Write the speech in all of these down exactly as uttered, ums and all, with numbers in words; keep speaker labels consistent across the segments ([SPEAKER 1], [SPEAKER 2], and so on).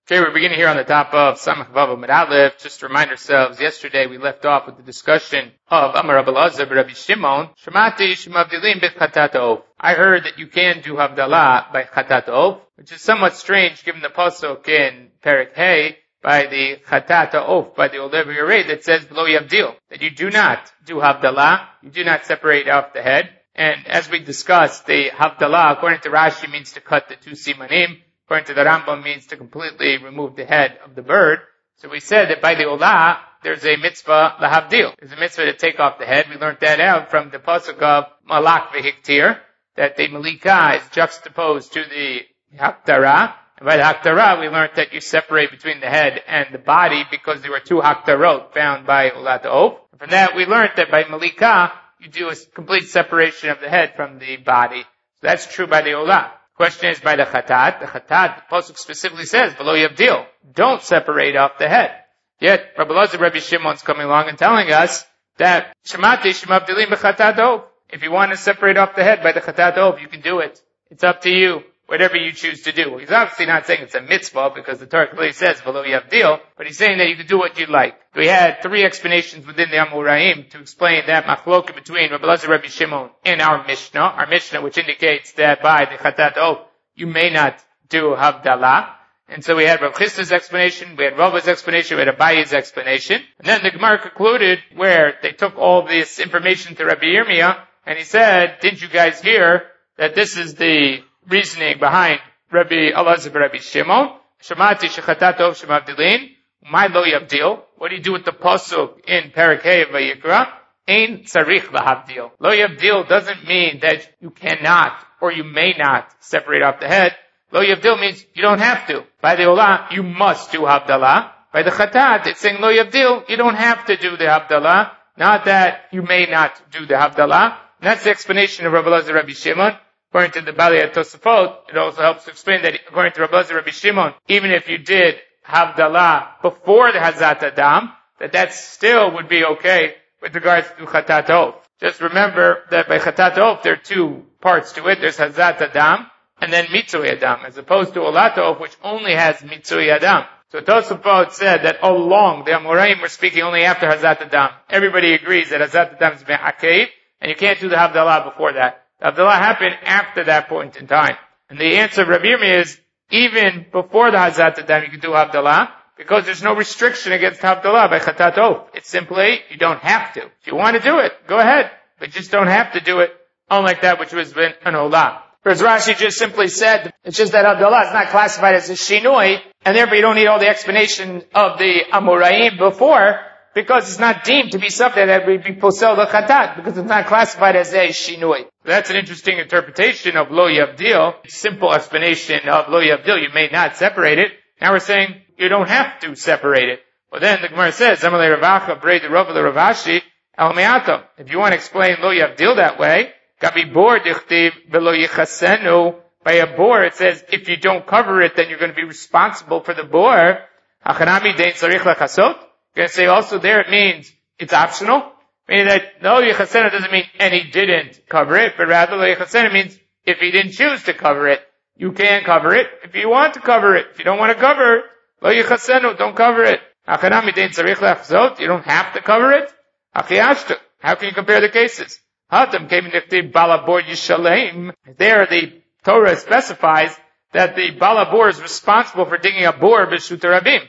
[SPEAKER 1] Okay, we're beginning here on the top of Samach Vav Amud Aleph. Just to remind ourselves, yesterday we left off with the discussion of Amar Rabbi Elazar Rabbi Shimon. Shemati shemavdilim b'chatat ha'of. I heard that you can do Havdalah by Chatat ha'of, which is somewhat strange given the pasuk in Perek Hey by the Chatat ha'of, by the Olev Yered that says Lo Yavdil, that you do not do Havdalah, you do not separate off the head. And as we discussed, the Havdalah, according to Rashi, means to cut the two simanim. According to the Rambam, means to completely remove the head of the bird. So we said that by the Olah, there's a mitzvah lahavdil. There's a mitzvah to take off the head. We learned that out from the pasuk of Malak v'hiktir, that the Malika is juxtaposed to the Haktara. And by the Haktara, we learned that you separate between the head and the body because there were two Haktarot found by Olat Ha'of. From that, we learned that by Malika, you do a complete separation of the head from the body. So that's true by the Olah. Question is by the Chatat. The Chatat, the pasuk specifically says, below Yavdil, don't separate off the head. Yet, Rabbi Elazar Rabbi Shimon's coming along and telling us that Shemati shemavdilim b'chatat ha'of. If you want to separate off the head by the Chatat ha'of, you can do it. It's up to you. Whatever you choose to do. He's obviously not saying it's a mitzvah because the Torah clearly says below Yavdil, but he's saying that you can do what you like. We had three explanations within the Amoraim to explain that machloka between Rabbi Elazar Rabbi Shimon and our Mishnah, our Mishnah which indicates that by the Chatat ha'of you may not do Havdalah. And so we had Rav Chisda's explanation, we had Rava's explanation, we had Abayi's explanation. And then the Gemara concluded where they took all this information to Rabbi Yirmiyah and he said, didn't you guys hear that this is the reasoning behind Rabbi Elazar Rabbi Shimon? Shemati shechatat ha'of shemavdilin. My lo yavdil. What do you do with the pasuk in Perek Hey of Vayikra? Ein tzarich lahavdil. Lo yavdil doesn't mean that you cannot or you may not separate off the head. Lo yavdil means you don't have to. By the Olah, you must do Havdalah. By the Chatat, it's saying lo yavdil, you don't have to do the Havdalah. Not that you may not do the Havdalah. And that's the explanation of Rabbi Elazar Rabbi Shimon. According to the Balei Tosafot, it also helps to explain that according to Rabbi Elazar Rabbi Shimon, even if you did Havdalah before the Hazat Adam, that that still would be okay with regards to Chatat ha'of. Just remember that by Chatat ha'of, there are two parts to it. There's Hazat Adam and then Mitzui Adam, as opposed to Olat ha'of, which only has Mitzui Adam. So Tosafot said that all along the Amoraim were speaking only after Hazat Adam. Everybody agrees that Hazat Adam is Me'akev, and you can't do the Havdalah before that. The Havdalah happened after that point in time. And the answer of Rabbi Yirmiyah is, even before the Hazat Adam, you can do Havdalah, because there's no restriction against Havdalah by Chatat ha'of. It's simply, you don't have to. If you want to do it, go ahead. But just don't have to do it, unlike that which was an Olah. Whereas Rashi just simply said, it's just that Havdalah is not classified as a Shinui, and therefore you don't need all the explanation of the Amoraim before, because it's not deemed to be something that would be posel the Chatat, because it's not classified as a Shinui. That's an interesting interpretation of Lo Yavdil. Simple explanation of Lo Yavdil, you may not separate it. Now we're saying you don't have to separate it. Well then the Gemara says, Zamalei Ravacha, Brei Rava the Ravashi, El Me'atam. If you want to explain Lo Yavdil that way, Gabi Bor Dichtiv Velo Yichasenu, by a bor it says, if you don't cover it, then you're going to be responsible for the bor. Hachanami Dein Tzarich Lachasot. You're going to say also there it means it's optional. Meaning that Lo Yichasenu doesn't mean and he didn't cover it, but rather Lo Yichasenu means if he didn't choose to cover it, you can cover it. If you want to cover it, if you don't want to cover it, Lo Yichasenu, don't cover it. Hachanami Dein Tzarich Lachasot. You don't have to cover it. Achiyashtu. How can you compare the cases? Hatam came in the Balabor Yishalem. There the Torah specifies that the Balabor is responsible for digging a bor b'shut rabim.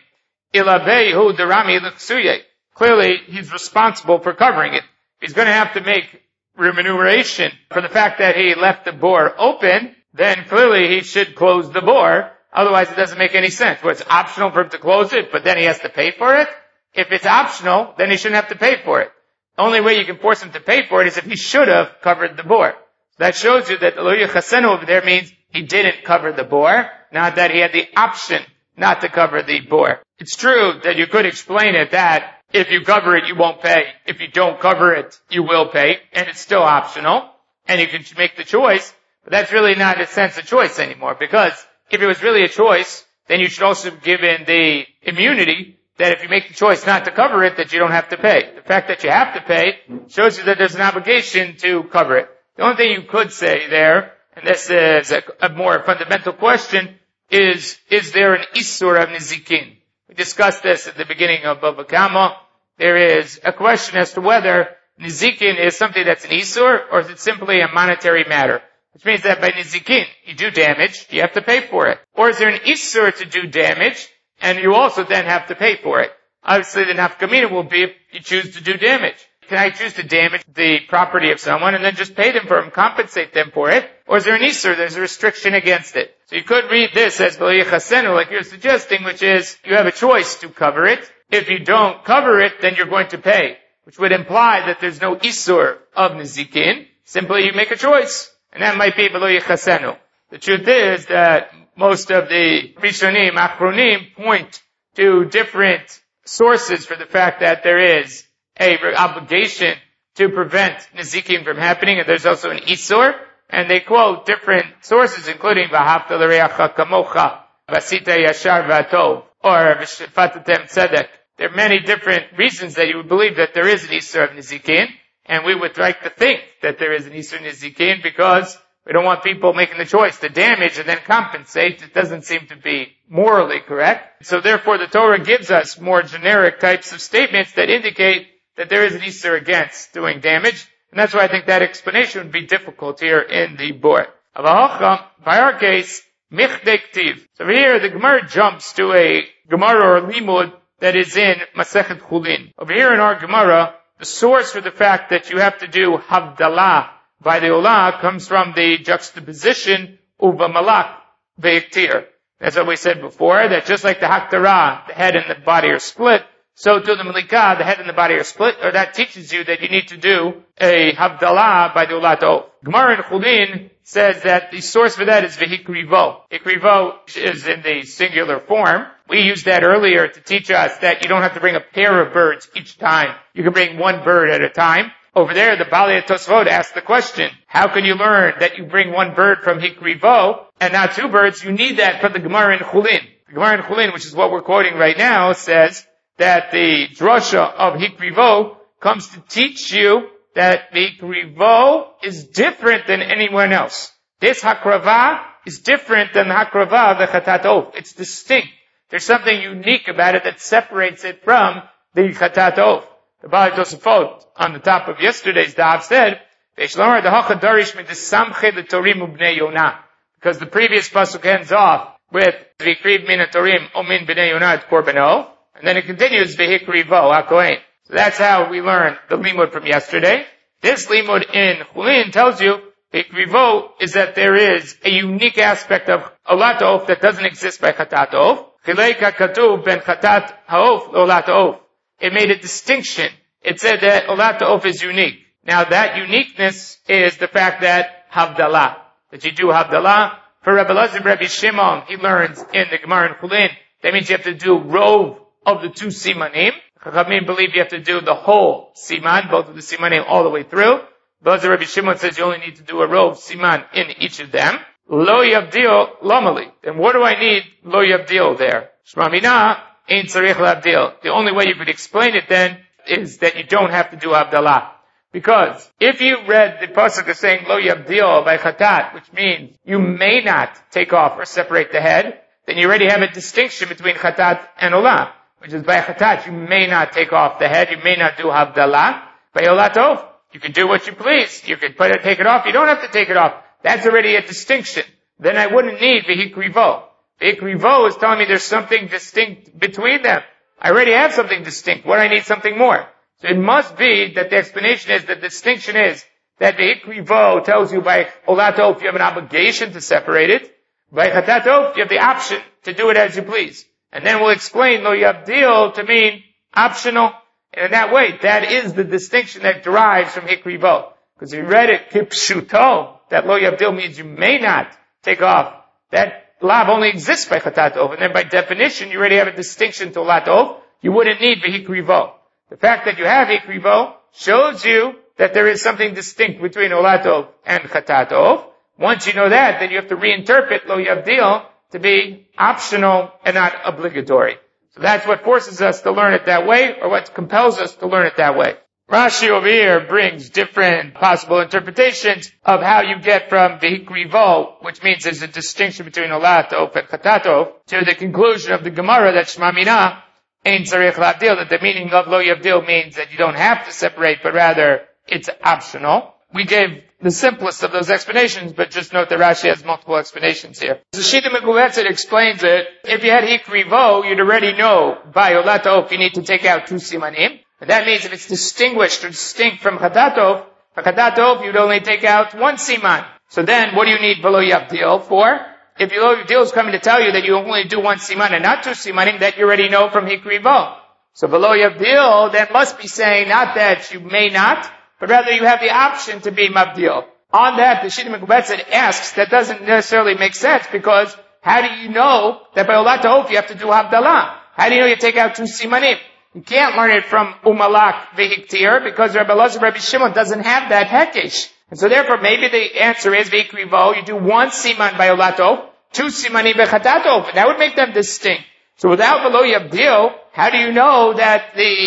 [SPEAKER 1] Ilavehu derami l'chsuye. Clearly, he's responsible for covering it. He's going to have to make remuneration for the fact that he left the bor open, then clearly he should close the bor. Otherwise, it doesn't make any sense. Where it's optional for him to close it, but then he has to pay for it. If it's optional, then he shouldn't have to pay for it. The only way you can force him to pay for it is if he should have covered the bor. So that shows you that Lo Yichasenu over there means he didn't cover the bor, not that he had the option not to cover the bor. It's true that you could explain it that if you cover it, you won't pay. If you don't cover it, you will pay, and it's still optional, and you can make the choice, but that's really not in a sense a choice anymore, because if it was really a choice, then you should also be given the immunity that if you make the choice not to cover it, that you don't have to pay. The fact that you have to pay shows you that there's an obligation to cover it. The only thing you could say there, and this is a, a more fundamental question, is, is there an Isur of Nizikin? We discussed this at the beginning of Bava Kama. There is a question as to whether Nizikin is something that's an Isur, or is it simply a monetary matter? Which means that by Nizikin, you do damage, you have to pay for it. Or is there an Isur to do damage, and you also then have to pay for it? Obviously the nafkamina will be if you choose to do damage. Can I choose to damage the property of someone and then just pay them for it and compensate them for it? Or is there an Isur? There's a restriction against it. So you could read this as V'lo yichasenu, like you're suggesting, which is you have a choice to cover it. If you don't cover it, then you're going to pay, which would imply that there's no Isur of Nizikin. Simply you make a choice. And that might be V'lo yichasenu. The truth is that most of the Rishonim, Achronim, point to different sources for the fact that there is a obligation to prevent Nizikin from happening, and there's also an Isur, and they quote different sources, including V'ahavta l'reacha kamocha, V'asita yashar v'atov, or V'shefatatem tzedek. There are many different reasons that you would believe that there is an Isur of Nizikin, and we would like to think that there is an Isur Nizikin because we don't want people making the choice to damage and then compensate. It doesn't seem to be morally correct. So therefore the Torah gives us more generic types of statements that indicate that there is an Isur against doing damage. And that's why I think that explanation would be difficult here in the Bor. By our case, Michdei Ktiv. So over here the Gemara jumps to a Gemara or Limud that is in Masechet Chulin. Over here in our Gemara, the source for the fact that you have to do Havdalah by the Olah comes from the juxtaposition Uva Malak Ve'iktir. That's what we said before, that just like the Haktarah, the head and the body are split, so to the Malika, the head and the body are split, or that teaches you that you need to do a Havdalah by the Olah Tov. Gemara in Chulin says that the source for that is Vehikrivo. Hikrivo is in the singular form. We used that earlier to teach us that you don't have to bring a pair of birds each time. You can bring one bird at a time. Over there, the Balei Tosfot asked the question, how can you learn that you bring one bird from Hikrivo and not two birds? You need that from the Gemara in Chulin. The Gemara in Chulin, which is what we're quoting right now, says that the drasha of Hikrivo comes to teach you that the Hikrivo is different than anyone else. This Hakrava is different than the Hakrava of the Chatat Of. It's distinct. There's something unique about it that separates it from the Chatat Of. The Balei Tosafot on the top of yesterday's daf said, because the previous pasuk ends off with V'ikriv min hatorim omin b'nei Yonah et korbano, and then it continues V'hikrivo hakohen. So that's how we learn the limud from yesterday. This limud in Chulin tells you V'hikrivo is that there is a unique aspect of Olat Ha'of that doesn't exist by Chatat Ha'of. Chilek HaKatuv ben Chatat Ha'of Olat Ha'of. It made a distinction. It said that Olat Ha'of is unique. Now that uniqueness is the fact that Havdalah, that you do Havdalah. For Rabbi Elazar, Rabbi Shimon, he learns in the Gemara in Chulin, that means you have to do rov of the two simanim. Chachamim believe you have to do the whole siman, both of the simanim all the way through. Elazar, Rabbi Shimon says you only need to do a rov siman in each of them. Lo yavdil lomali. Then what do I need lo yavdil there? Shma mina ein tzarich lavdil. The only way you could explain it then is that you don't have to do Havdalah. Because if you read the pasuk as saying lo yavdil by chatat, which means you may not take off or separate the head, then you already have a distinction between chatat and olah, which is by chatat you may not take off the head, you may not do Havdalah. By olah tov, you can do what you please. You can put it, take it off. You don't have to take it off. That's already a distinction. Then I wouldn't need v'hikrivo. V'hikrivo is telling me there's something distinct between them. I already have something distinct. What do I need something more? So it must be that the explanation is, that the distinction is, that the Hikrivo tells you by Olat Ha'of you have an obligation to separate it. By Chatat Ha'of you have the option to do it as you please. And then we'll explain Lo Yavdil to mean optional. And in that way, that is the distinction that derives from Hikrivo. Because if you read it Kipshuto, that Lo Yavdil means you may not take off. That Lav only exists by Chatat Ha'of. And then by definition, you already have a distinction to Olat Ha'of. You wouldn't need V'hikrivo. The fact that you have Hikrivo shows you that there is something distinct between Olat Ha'of and Chatat Ha'of. Once you know that, then you have to reinterpret Lo Yavdil to be optional and not obligatory. So that's what forces us to learn it that way, or what compels us to learn it that way. Rashi over here brings different possible interpretations of how you get from v'hikrivo, which means there's a distinction between olatov and chatatov, to the conclusion of the Gemara that Shema Mina ein tzarich labdil, that the meaning of lo yavdil means that you don't have to separate, but rather it's optional. We gave the simplest of those explanations, but just note that Rashi has multiple explanations here. The Shita Mekuvetzet explains it. If you had hikrivo, you'd already know by olatov you need to take out two simanim. And that means if it's distinguished or distinct from chatatov, for chatatov you'd only take out one siman. So then what do you need v'lo yavdil for? If v'lo yavdil is coming to tell you that you only do one siman and not two simanim, that you already know from hikrivo. So v'lo yavdil then must be saying not that you may not, but rather you have the option to be mabdil. On that, the Shita Mekuvetzet asks, that doesn't necessarily make sense, because how do you know that by olatov you have to do havdalah? How do you know you take out two simanim? You can't learn it from umalak v'hiktir, because Rabbi Elazar Rabbi Shimon doesn't have that hekesh. And so therefore maybe the answer is v'hikrivo, you do one siman by olatov, two simanim v'chatatov, and that would make them distinct. So without v'lo yavdil, how do you know that the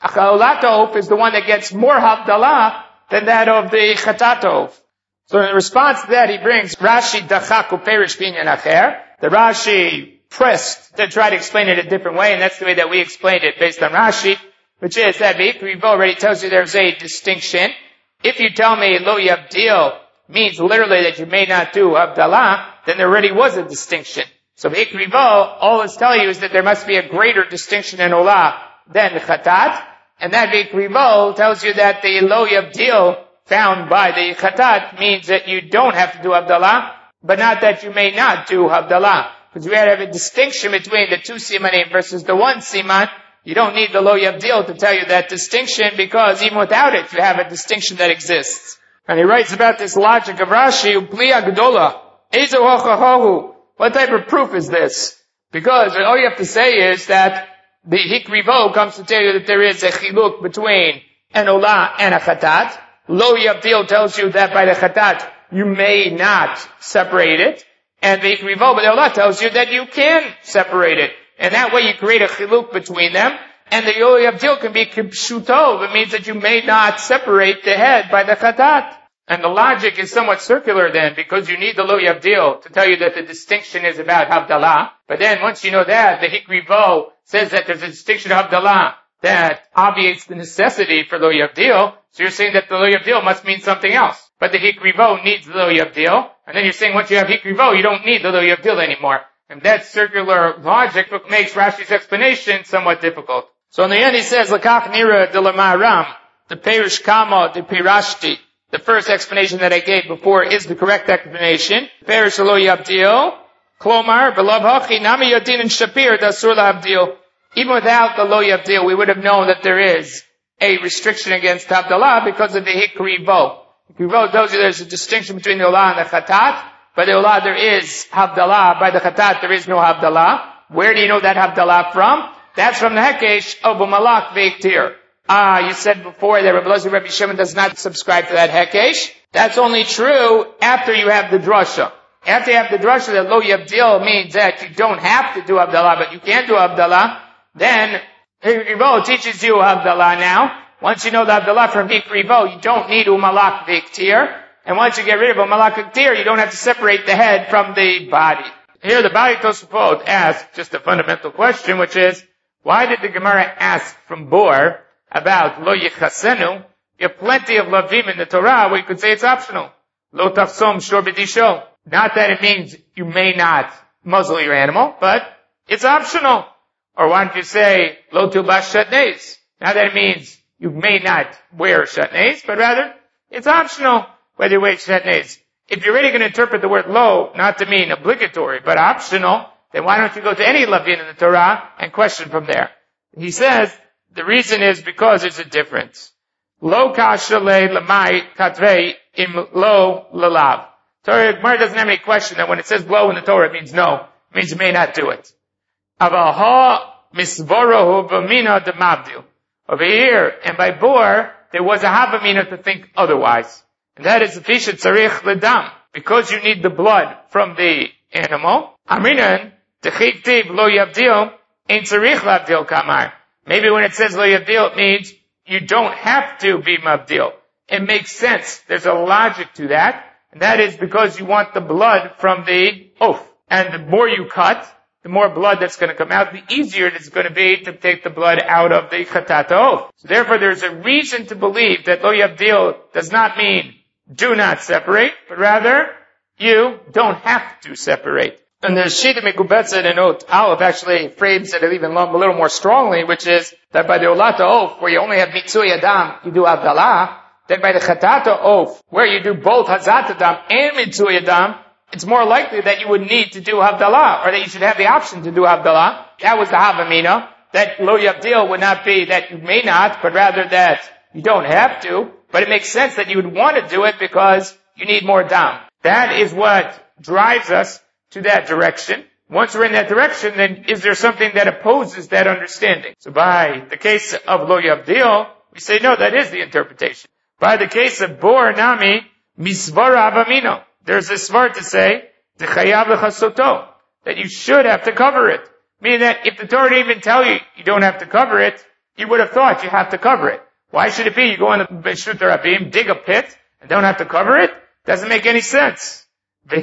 [SPEAKER 1] olatov is the one that gets more havdalah than that of the chatatov? So in response to that, he brings Rashi dachak uperish binyan acher. The Rashi pressed to try to explain it a different way, and that's the way that we explained it based on Rashi, which is that v'hikrivo already tells you there's a distinction. If you tell me lo yavdil means literally that you may not do havdalah, then there already was a distinction. So v'hikrivo, all it's telling you is that there must be a greater distinction in olah than the chatat, and that v'hikrivo tells you that the lo yavdil found by the chatat means that you don't have to do havdalah, but not that you may not do havdalah. Because we have a distinction between the two simanim versus the one siman. You don't need the lo yavdil to tell you that distinction, because even without it, you have a distinction that exists. And he writes about this logic of Rashi, Upli Agdola, Ezo Hochahohu. What type of proof is this? Because all you have to say is that the hikrivo comes to tell you that there is a chiluk between an olah and a chatat. Lo yavdil tells you that by the chatat, you may not separate it. And the hikrivo, but the olah tells you that you can separate it. And that way you create a chiluk between them. And the lo yavdil can be kipshuto. It means that you may not separate the head by the chatat. And the logic is somewhat circular then, because you need the lo yavdil to tell you that the distinction is about havdalah. But then once you know that, the hikrivo says that there's a distinction of havdalah that obviates the necessity for lo yavdil. So you're saying that the lo yavdil must mean something else. But the hikrivo needs the lo yavdil. And then you're saying once you have hikrivo, you don't need the lo yavdil anymore. And that circular logic makes Rashi's explanation somewhat difficult. So in the end he says, Lakach nira de lamaram, the perish kama de pirashti. The first explanation that I gave before is the correct explanation. Perish lo yavdil, klomar, belav hachi, nami yadin and shapir, dasur la abdil. Even without the lo yavdil, we would have known that there is a restriction against havdalah because of the hikrivo. Hikrivo tells you there's a distinction between the olah and the chatat. By the olah there is havdalah. By the chatat there is no havdalah. Where do you know that havdalah from? That's from the hekesh of umalak v'hiktir. Ah, you said before that Rabbi Elazar Rabbi Shimon does not subscribe to that hekesh. That's only true after you have the drasha. After you have the drasha that lo yavdil means that you don't have to do havdalah, but you can do havdalah, then hikrivo teaches you havdalah now. Once you know the havdalah from hikrivo, you don't need umalak v'hiktir. And once you get rid of umalak v'hiktir, you don't have to separate the head from the body. Here the Bali Tosafot asks just a fundamental question, which is, why did the Gemara ask from Bor about lo yichasenu? You have plenty of lavim in the Torah where you could say it's optional. Lo tafsom shor b'disho. Not that it means you may not muzzle your animal, but it's optional. Or why don't you say lo tulbash shatnez? Not that it means you may not wear shatnez, but rather it's optional whether you wear shatnez. If you're really going to interpret the word lo not to mean obligatory, but optional, then why don't you go to any lavin in the Torah and question from there? He says the reason is because there's a difference. Lo kasha le lamai katrei im lo lalav. Torah Gemara doesn't have any question that when it says lo in the Torah it means no. It means you may not do it. Avaha misvorohu v'mina demavdil. Over here, and by Bor, there was a havamina to think otherwise. And that is fisha tzarich ledam. Because you need the blood from the animal. Aminan, techiktiv lo yavdil, ain't tzarich lavdil kamar. Maybe when it says lo yavdil, it means you don't have to be mabdil. It makes sense. There's a logic to that, and that is because you want the blood from the oaf. And the more you cut, the more blood that's going to come out, the easier it is going to be to take the blood out of the chatat oaf. So therefore, there's a reason to believe that lo yabdil does not mean do not separate, but rather you don't have to separate. And the Shita Mekubetzet in Ot Aleph actually frames it even a little more strongly, which is that by the Olata Oaf, where you only have Mitzui Adam, you do Havdalah. Then by the Chatata Oaf, where you do both Hazat Adam and Mitzui Adam, it's more likely that you would need to do Havdalah, or that you should have the option to do Havdalah. That was the Havamina, that Lo Yabdil would not be that you may not, but rather that you don't have to. But it makes sense that you would want to do it because you need more Dam. That is what drives us to that direction. Once we're in that direction, then is there something that opposes that understanding? So by the case of Lo Yabdil, we say no, that is the interpretation. By the case of Bor Nami, Misvara Avamino, there's a svar to say, the Chayav L'chasoto, that you should have to cover it. Meaning that if the Torah didn't even tell you you don't have to cover it, you would have thought you have to cover it. Why should it be you go in the Beshut Rabim, dig a pit, and don't have to cover it? Doesn't make any sense. So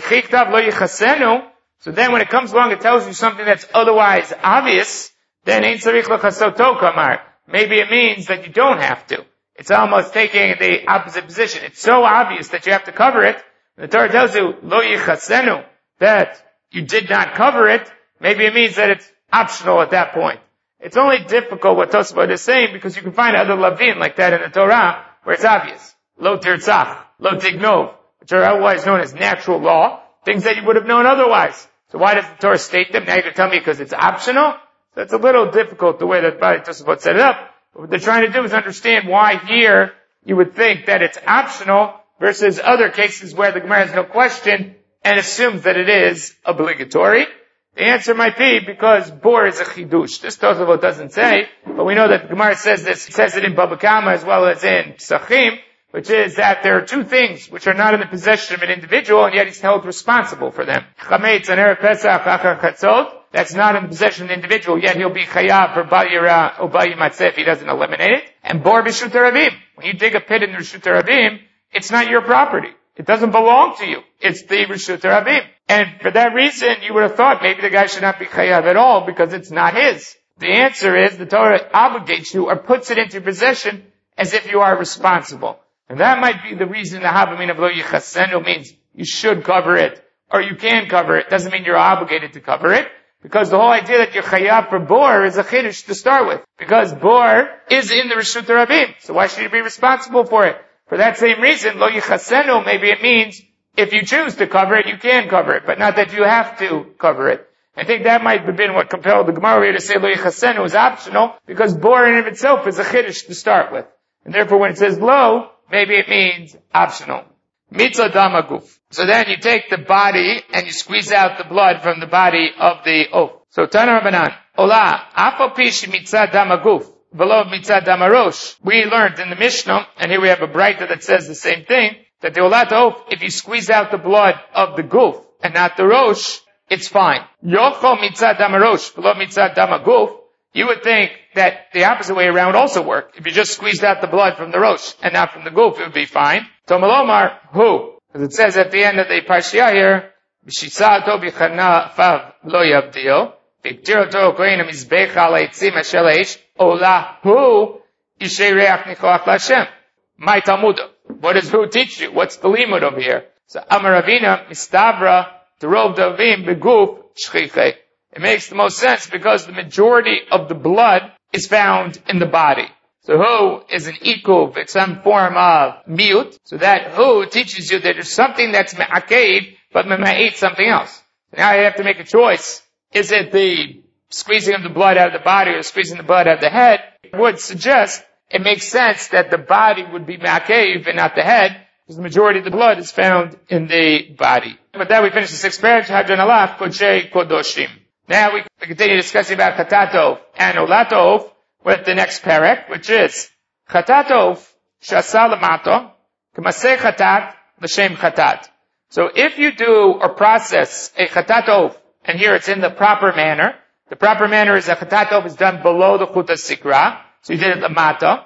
[SPEAKER 1] then when it comes along and tells you something that's otherwise obvious, then Ein Tzarich L'chasoto Kamar. Maybe it means that you don't have to. It's almost taking the opposite position. It's so obvious that you have to cover it. The Torah tells you, Lo Yichasenu, that you did not cover it. Maybe it means that it's optional at that point. It's only difficult what Tosafot is saying because you can find other lavin like that in the Torah where it's obvious. Lo Tirtzach, Lo Tignov, which are otherwise known as natural law, things that you would have known otherwise. So why does the Torah state them? Now you're going to tell me because it's optional? So it's a little difficult the way that Tosafot set it up. But what they're trying to do is understand why here you would think that it's optional versus other cases where the Gemara has no question and assumes that it is obligatory. The answer might be because Bor is a chidush. This Tosafot doesn't say, but we know that the Gemara says this, it says it in Baba Kama as well as in Psachim, which is that there are two things which are not in the possession of an individual and yet he's held responsible for them. Chametz and Erev Pesach Achar Chatzot, that's not in the possession of the individual, yet he'll be chayav for Bal Yira or Bal Yimatzeh if he doesn't eliminate it. And Bor B'Shut Rabim. When you dig a pit in the Rishut Rabim, it's not your property. It doesn't belong to you. It's the Rishut Rabim. And for that reason, you would have thought maybe the guy should not be chayav at all because it's not his. The answer is the Torah obligates you or puts it into your possession as if you are responsible. And that might be the reason the Havamin of Lo Yichasenu means you should cover it or you can cover it. Doesn't mean you're obligated to cover it. Because the whole idea that you're chayav for Bor is a chiddush to start with. Because Bor is in the Rishut Rabim. So why should you be responsible for it? For that same reason, Lo Yichasenu, maybe it means if you choose to cover it, you can cover it, but not that you have to cover it. I think that might have been what compelled the Gemara here to say Lo Yichasenu is optional, because Bor in and of itself is a chiddush to start with. And therefore when it says Lo, maybe it means optional. Mitzah damaguf. So then you take the body and you squeeze out the blood from the body of the oaf. So Tana Rabbanan, Ola, Afal Pish Mitzah damaguf, Velo Mitzah damarosh. We learned in the Mishnah, and here we have a braita that says the same thing, that the Olat oaf, if you squeeze out the blood of the guf and not the rosh, it's fine. Yochol Mitzah damarosh, Velo Mitzah damaguf. You would think that the opposite way around would also work. If you just squeezed out the blood from the rosh and not from the guf, it would be fine. Tomalomar, who? Because it says at the end of the parsha here, B'shisato b'chana fav lo yavdil, b'ktiroto kohen mizbech al eitzim ashel eish, ola hu yishay reach nichoach l'Hashem. My Talmud. What does who teach you? What's the limud over here? So Amar Ravina mistabra derov davim beguf shchichei. It makes the most sense because the majority of the blood is found in the body. So who is an ikuv, it's some form of miut. So that who teaches you that there's something that's me'akev, but me'ma'it something else. So now you have to make a choice. Is it the squeezing of the blood out of the body or squeezing the blood out of the head? It would suggest it makes sense that the body would be me'akev and not the head, because the majority of the blood is found in the body. With that we finish the sixth paragraph, Hadran Alaf, Kodshei Kodoshim. Now we continue discussing about Chatatov and Olatov with the next parak, which is Chatatov Shasa Lamato K'maseh Chatat L'Shem Chatat. So if you do or process a Chatatov, and here it's in the proper manner, the proper manner is a Chatatov is done below the Chuta Sikra, so you did it Lamato,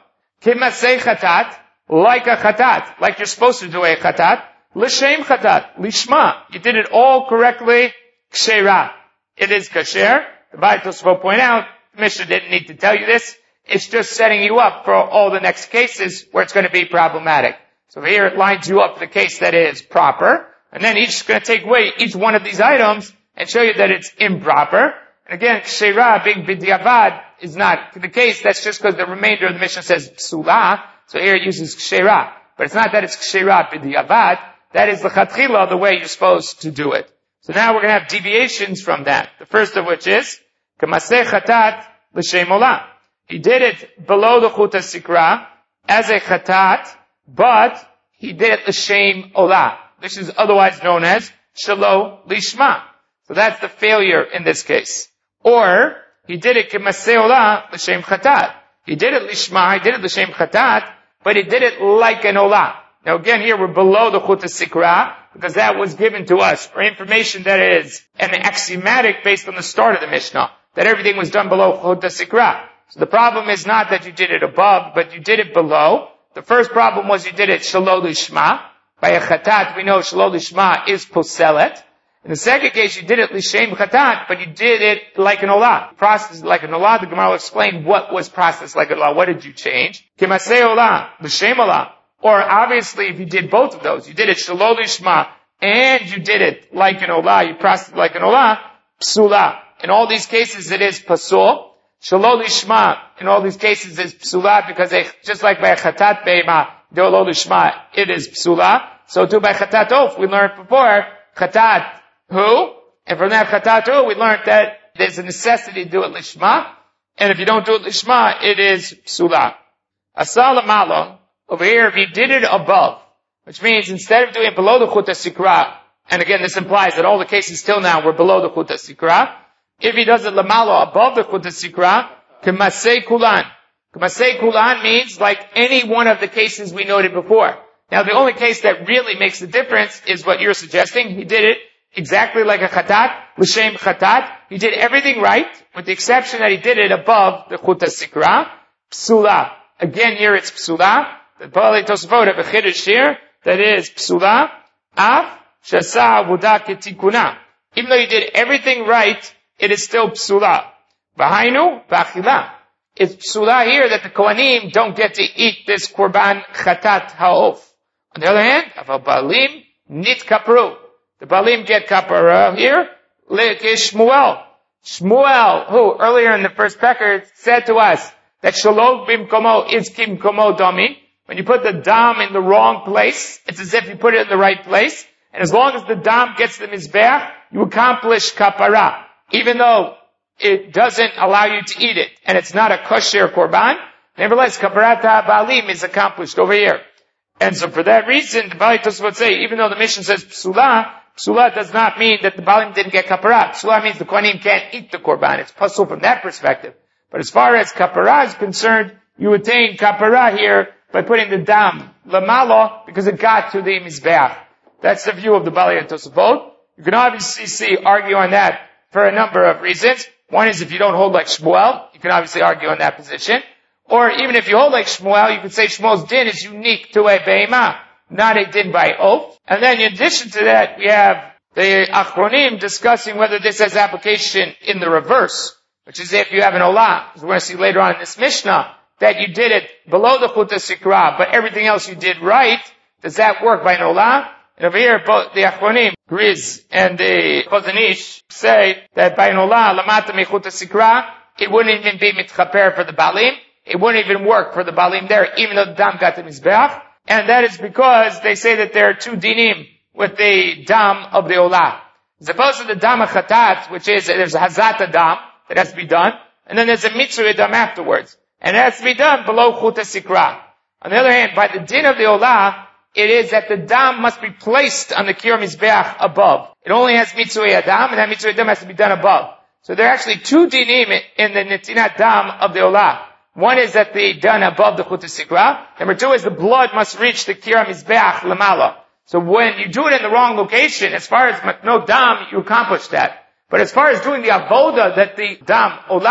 [SPEAKER 1] Kimasei chatat, like a chatat, like you're supposed to do a chatat. L'shem chatat, lishma. You did it all correctly. Kshera. It is kasher. The Baalei Tosafot point out, the Mishnah didn't need to tell you this. It's just setting you up for all the next cases where it's going to be problematic. So here it lines you up for the case that is proper. And then each is going to take away each one of these items and show you that it's improper. And again, kshera, being b'diavad, is not the case. That's just because the remainder of the Mishnah says psula. So here it uses kshera. But it's not that it's kshera b'diavad. That is the chatchila, the way you're supposed to do it. So now we're going to have deviations from that. The first of which is, kamaseh chatat l'shem olah. He did it below the chut sikra as a chatat, but he did it l'shem olah. This is otherwise known as shelo lishma. So that's the failure in this case. Or, he did it kamaseh olah l'shem chatat. He did it lishma, he did it l'shem chatat, but he did it like an olah. Now again, here we're below the chut sikra, because that was given to us for information that is an axiomatic based on the start of the Mishnah, that everything was done below chut sikra. So the problem is not that you did it above, but you did it below. The first problem was you did it shelo lishma. By a chatat, we know shelo lishma is poselet. In the second case, you did it l'shem chatat, but you did it like an olah. Processed like an olah. The Gemara will explain what was processed like an olah. What did you change? Kimasei olah, l'shem olah. Or obviously, if you did both of those, you did it shelo lishma, and you did it like an olah, you processed it like an olah, psula. In all these cases, it is pasul. Shelo lishma, in all these cases, is psula, because they, just like by a chatat be'ema, shelo lishma, it is psula. So too by chatat of, we learned before, chatat who? And from that chatat who, we learned that there's a necessity to do it lishma, and if you don't do it lishma, it is psula. Asal amalo, over here, if you did it above, which means instead of doing it below the chut sikra, and again this implies that all the cases till now were below the chut sikra, if he does it lamalo above the chut sikra, kemasei kulan. Kemasei kulan means like any one of the cases we noted before. Now the only case that really makes the difference is what you're suggesting. He did it exactly like a chatat, l'shem chatat. He did everything right, with the exception that he did it above the chut sikra, psula. Again here it's psula. The Baalei Tosafot have a chiddush here that is psula, af shasa avodah ketikuna. Even though you did everything right, it is still psula. V'hainu v'achila. It's psula here that the Kohanim don't get to eat this korban chatat ha'of. On the other hand, aval baalim nit kapru. The baalim get kapara here. Le'ke Shmuel. Shmuel, who earlier in the first record said to us that shalom bimkomo is kimkomo domi. When you put the dam in the wrong place, it's as if you put it in the right place. And as long as the dam gets the mizbeach, you accomplish kapara. Even though it doesn't allow you to eat it, and it's not a kosher korban, nevertheless, kaparat ha'balim is accomplished over here. And so for that reason, the Baalei Tosafot say, even though the Mishnah says psula, psula does not mean that the balim didn't get kapara. Psula means the kohanim can't eat the korban. It's pasul from that perspective. But as far as kapara is concerned, you attain kapara here by putting the dam lamalo, because it got to the mizbeach. That's the view of the Baalei Tosafot. You can obviously see, argue on that for a number of reasons. One is if you don't hold like Shmuel, you can obviously argue on that position. Or even if you hold like Shmuel, you could say Shmuel's din is unique to a be'ema, not a din by oath. And then in addition to that, we have the Achronim discussing whether this has application in the reverse, which is if you have an olah, as we're going to see later on in this Mishnah, that you did it below the chut sikra, but everything else you did right. Does that work by an olah? And over here, both the Achronim, Griz, and the Chazon Ish say that by an olah, lamata mi chut sikra, it wouldn't even be mitchaper for the balim. It wouldn't even work for the balim there, even though the dam got the mizbeach. And that is because they say that there are two dinim with the dam of the olah. As opposed to the dam of chatat, which is, there's a hazata dam that has to be done, and then there's a mitzvah dam afterwards. And it has to be done below chut sikra. On the other hand, by the din of the olah, it is that the dam must be placed on the kiyur mizbeach above. It only has mitzvah dam, and that mitzvah dam has to be done above. So there are actually two dinim in the netinat dam of the olah. One is that the done above the chut sikra. Number two is the blood must reach the kiyur mizbeach lamala. So when you do it in the wrong location, as far as no dam, you accomplish that. But as far as doing the avoda that the dam olah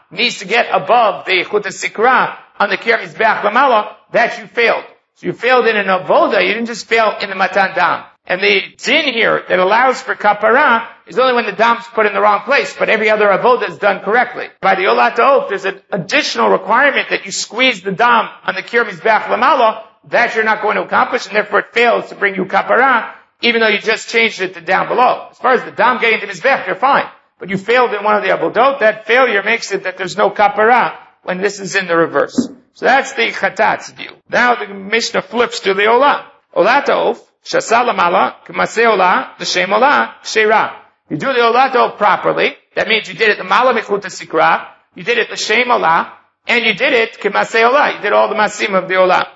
[SPEAKER 1] needs to get above the chut sikra on the Kiyar Mizbeach Lamala, that you failed. So you failed in an avoda, you didn't just fail in the matan dam. And the din here that allows for kapara is only when the dam's put in the wrong place, but every other avoda is done correctly. By the olat ha'of, there's an additional requirement that you squeeze the dam on the Kiyar Mizbeach Lamala, that you're not going to accomplish, and therefore it fails to bring you kapara, even though you just changed it to down below. As far as the dam getting to Mizbeach, you're fine. But you failed in one of the avodot, that failure makes it that there's no kapara when this is in the reverse. So that's the chatat's view. Now the Mishnah flips to the olah. Olat ha'of, shasa lamala, k'maseh olah, l'shem olah, k'sheira. You do the olat ha'of properly. That means you did it the mala mechut sikra, you did it l'shem olah, and you did it k'maseh olah. You did all the masim of the olah.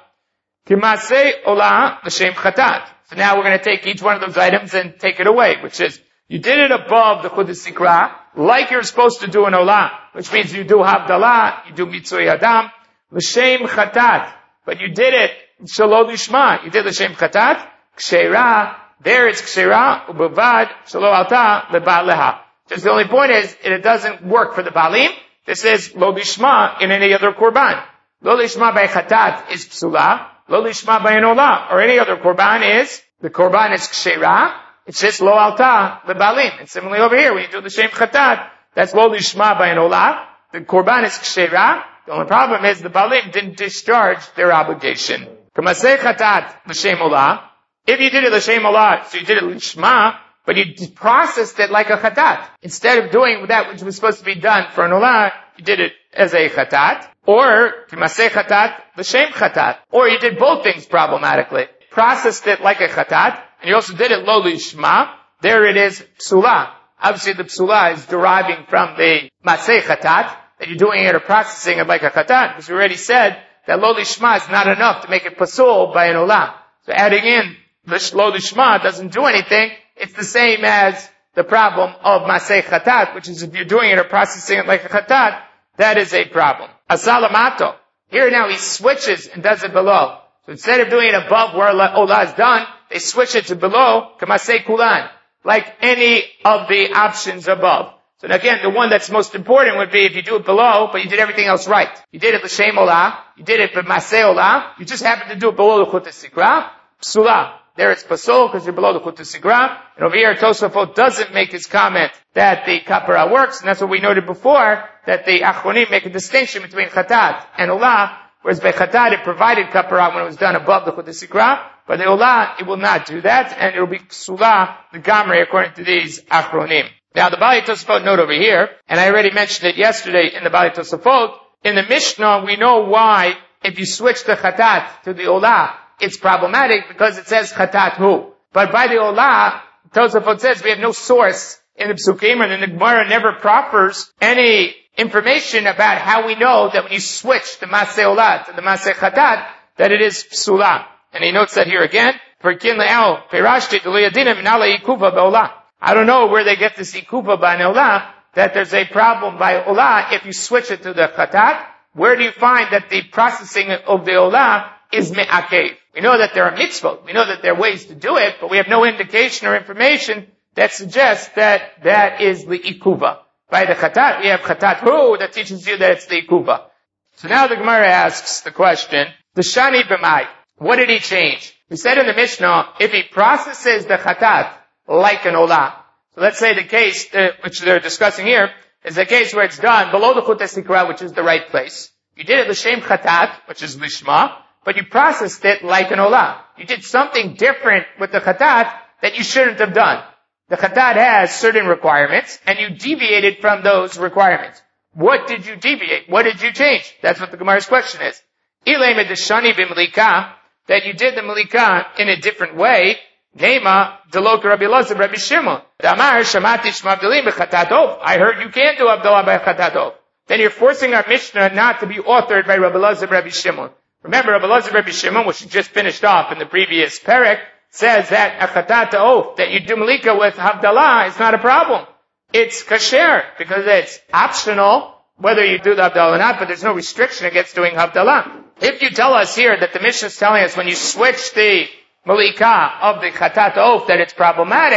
[SPEAKER 1] K'maseh olah, l'shem chatat. So now we're going to take each one of those items and take it away, which is, you did it above the chut sikra, like you're supposed to do an olah, which means you do havdalah, you do mitzui adam, l'shem chatat, but you did it shelo lishma. You did l'shem chatat, ksheira. There it's ksheira ubevad shelo alta lebaleha. Just the only point is it doesn't work for the balim. This is lo lishma in any other korban. Lo lishma by chatat is psula. Lo lishma by an olah or any other korban is the korban is ksheira. It's just lo alta lebalim. And similarly over here when you do the shem chatat, that's lo lishma by an olah. The korban is ksheira. The only problem is the balim didn't discharge their obligation. K'maseh chatat l'shem olah. If you did it l'shem olah, so you did it l'shma, but you processed it like a chatat. Instead of doing that which was supposed to be done for an olah, you did it as a chatat. Or k'maseh chatat l'shem chatat. Or you did both things problematically. Processed it like a chatat, and you also did it lo l'shma. There it is psula. Obviously the psula is deriving from the maseh chatat, that you're doing it or processing it like a chatat, because we already said that lo lishma is not enough to make it pasul by an olah. So adding in the lo lishma doesn't do anything. It's the same as the problem of maseh chatat, which is if you're doing it or processing it like a chatat, that is a problem. Asalamato. Here now he switches and does it below. So instead of doing it above where olah is done, they switch it to below, kamaseh kulan, like any of the options above. So again, the one that's most important would be if you do it below, but you did everything else right. You did it l'shem olah, you did it b'maseh olah, you just happened to do it below the chut sikra, psula. There it's pasul because you're below the chut sikra. And over here, Tosafot doesn't make his comment that the kapara works, and that's what we noted before, that the achronim make a distinction between chatat and olah, whereas by chatat it provided kapara when it was done above the chut sikra, but the olah, it will not do that, and it will be psula, the gamre, according to these achronim. Now the Bali Tosafot note over here, and I already mentioned it yesterday in the Bali Tosafot, in the Mishnah we know why if you switch the chatat to the olah, it's problematic because it says chatat hu. But by the olah, Tosafot says we have no source in the Psukim, and the Gemara never proffers any information about how we know that when you switch the maseh olah to the maseh chatat, that it is psula. And he notes that here again, for kin le'al, perashti d'liyadinim minala yikuva be'olah. I don't know where they get this ikuva by olah, that there's a problem by olah if you switch it to the chatat. Where do you find that the processing of the olah is me'akev? We know that there are mitzvot. We know that there are ways to do it, but we have no indication or information that suggests that that is the ikuva. By the chatat, we have chatat hu that teaches you that it's the ikuva. So now the Gemara asks the question, the shani b'mai, what did he change? We said in the Mishnah, if he processes the chatat like an olah. So let's say the case, uh, which they're discussing here, is the case where it's done below the chut sikra, which is the right place. You did it l'shem chatat, which is lishma, but you processed it like an olah. You did something different with the chatat that you shouldn't have done. The chatat has certain requirements, and you deviated from those requirements. What did you deviate? What did you change? That's what the Gemara's question is. Ilay medeshani b'melika, that you did the melika in a different way. Nema deloka Rabbi Elazar Rabbi Shimon. Damar shamati shmavdelim b'chatatov. I heard you can't do Havdalah by chatatov. Then you're forcing our Mishnah not to be authored by Rabbi Elazar Rabbi Shimon. Remember, Rabbi Elazar Rabbi Shimon, which we just finished off in the previous perek, says that a chatatov, that you do melika with Havdalah, is not a problem. It's kasher, because it's optional, whether you do the Havdalah or not, but there's no restriction against doing Havdalah. If you tell us here that the Mishnah is telling us when you switch the Malika of the Chatat Oaf that it's problematic,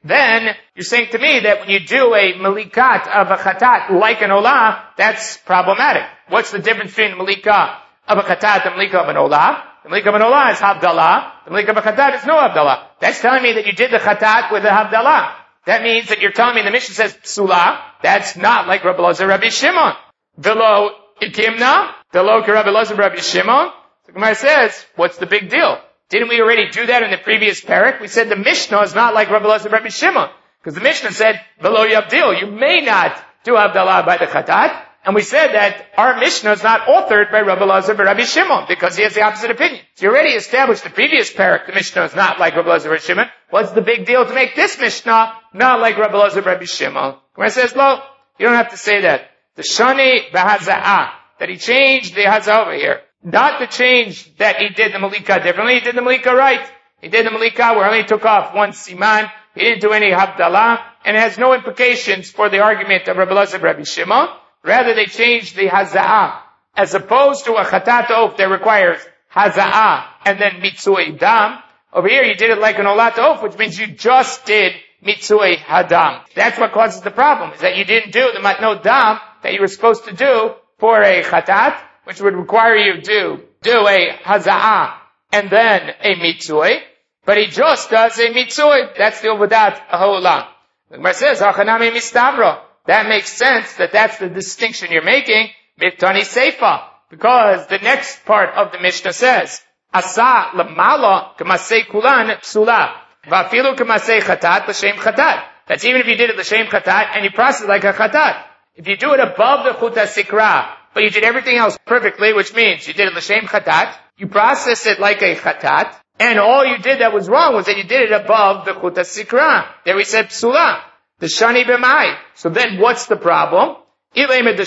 [SPEAKER 1] then you're saying to me that when you do a malikat of a chatat like an olah, that's problematic. What's the difference between the malika of a chatat and the malika of an olah? The malika of an olah is havdalah. The malika of a chatat is no havdalah. That's telling me that you did the chatat with the havdalah. That means that you're telling me the Mishnah says psula. That's not like Rabbi Elazar Rabbi Shimon. Velo ikimna, velo Rabbi Elazar Rabbi Shimon. The Gemara says, what's the big deal? Didn't we already do that in the previous parak? We said the Mishnah is not like Rabbi Elazar Rabbi Shimon. Because the Mishnah said, velo yavdil, you may not do havdalah by the chatat. And we said that our Mishnah is not authored by Rabbi Elazar Rabbi Shimon because he has the opposite opinion. So you already established the previous parak, the Mishnah is not like Rabbi Elazar Rabbi Shimon. What's the big deal to make this Mishnah not like Rabbi Elazar Rabbi Shimon? Gemara says, no, you don't have to say that. The shani b'haza'ah, that he changed the hazah over here. Not the change that he did the malika differently, he did the malika right. He did the malika where he only took off one siman, he didn't do any havdalah, and it has no implications for the argument of Rabbi Elazar Rabbi Shimon. Rather, they changed the haza'ah. As opposed to a chatat oath that requires haza'ah and then mitzui dam. Over here, you did it like an olat oath, which means you just did mitzui hadam. That's what causes the problem, is that you didn't do the matno dam that you were supposed to do for a chatat, which would require you to do a haza'ah and then a mitzui. But he just does a mitzui. That's the uvadat ha'olam. The Gemara says, hachanami mistavro. That makes sense that that's the distinction you're making, miftani seifa, because the next part of the Mishnah says, asa lamala k'masei kulan psula, vafilu k'masei chatat l'shem chatat. That's even if you did it l'shem chatat and you process like a chatat. If you do it above the chuta sikra, but you did everything else perfectly, which means you did it l'shem chatat, you process it like a chatat, and all you did that was wrong was that you did it above the chuta sikra. There we said psula. The shani b'mai. So then what's the problem? If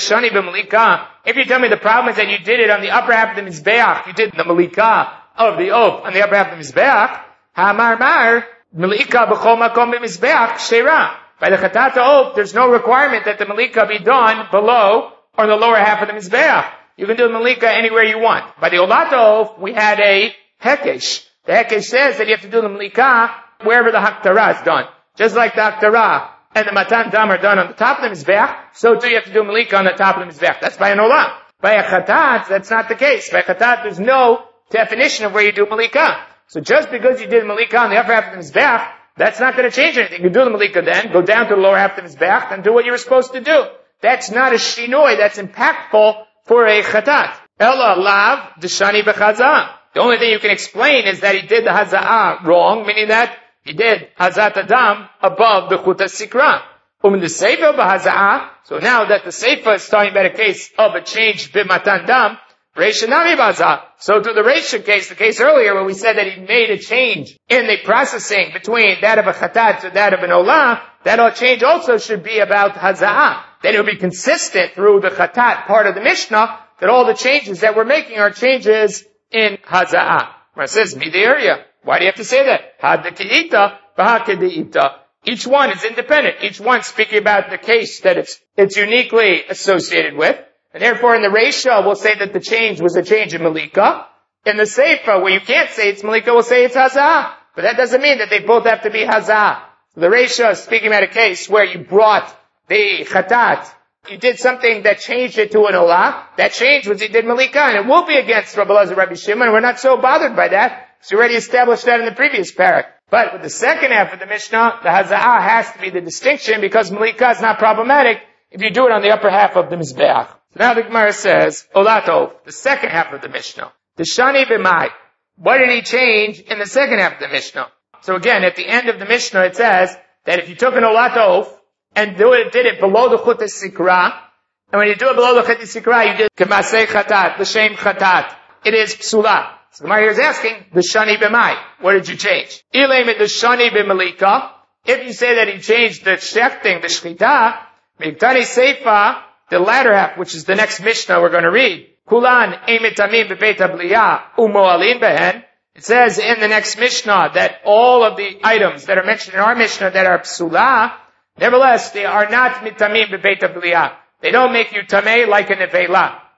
[SPEAKER 1] you tell me the problem is that you did it on the upper half of the mizbeach, you did the malika of the oath on the upper half of the mizbeach, ha'amar mar, malika b'chol makom b'mizbeach, sheira. By the chatat oath, there's no requirement that the malika be done below or the lower half of the mizbeach. You can do the malika anywhere you want. By the olat oath, we had a hekesh. The hekesh says that you have to do the malika wherever the haktara is done. Just like the haktara and the matan dam are done on the top of the mizbeach, so too you have to do malika on the top of the mizbeach. That's by an olam. By a chatat, that's not the case. By a chatat, there's no definition of where you do malika. So just because you did malika on the upper half of the mizbeach, that's not going to change anything. You do the malika then, go down to the lower half of the mizbeach, and do what you were supposed to do. That's not a shinoi that's impactful for a chatat. Ella lav deshani b'chazah. The only thing you can explain is that he did the haza'ah wrong, meaning that he did hazat adam above the chuta sikra. Um the seifa b'haza'ah. So now that the seifa is talking about a case of a change b'matan dam, reisha nami b'haza'ah. So to the reisha case, the case earlier where we said that he made a change in the processing between that of a chatat to that of an olah, that all change also should be about haza'ah. Then it would be consistent through the chatat part of the Mishnah that all the changes that we're making are changes in haza'ah. Where it says, midi area. Why do you have to say that? Hadaki'ita, bahakedi'ita. Each one is independent. Each one speaking about the case that it's, it's uniquely associated with. And therefore in the Reisha, we'll say that the change was a change in Malika. In the Seifa, where you can't say it's Malika, we'll say it's Hazah. But that doesn't mean that they both have to be Hazah. So the Reisha is speaking about a case where you brought the Chatat. You did something that changed it to an Olah. That change was he did Malika, and it will be against Rabbi Elazar Rabbi Shimon. We're not so bothered by that. So we already established that in the previous parak. But with the second half of the Mishnah, the Haza'ah has to be the distinction because Malika is not problematic if you do it on the upper half of the Mizbeach. So now the Gemara says, Olato, the second half of the Mishnah. The Shani B'mai. What did he change in the second half of the Mishnah? So again, at the end of the Mishnah it says that if you took an Olato and do it, did it below the Chut Sikra, and when you do it below the Chut Sikra, you did Kemasei Chatat, the Shem Chatat. It is Psula. So the Gemara here is asking, the Shani B'mai, what did you change? Ilem the Shani B'malika, if you say that he changed the shechting, the shchita, Miktani Seifa, the latter half, which is the next Mishnah we're going to read, Kulan Emitamim B'Beit HaBliyah U'Mo'alin Behen, it says in the next Mishnah that all of the items that are mentioned in our Mishnah that are Psula, nevertheless, they are not Mitamim B'Beit HaBliyah. They don't make you Tameh like a Nevela.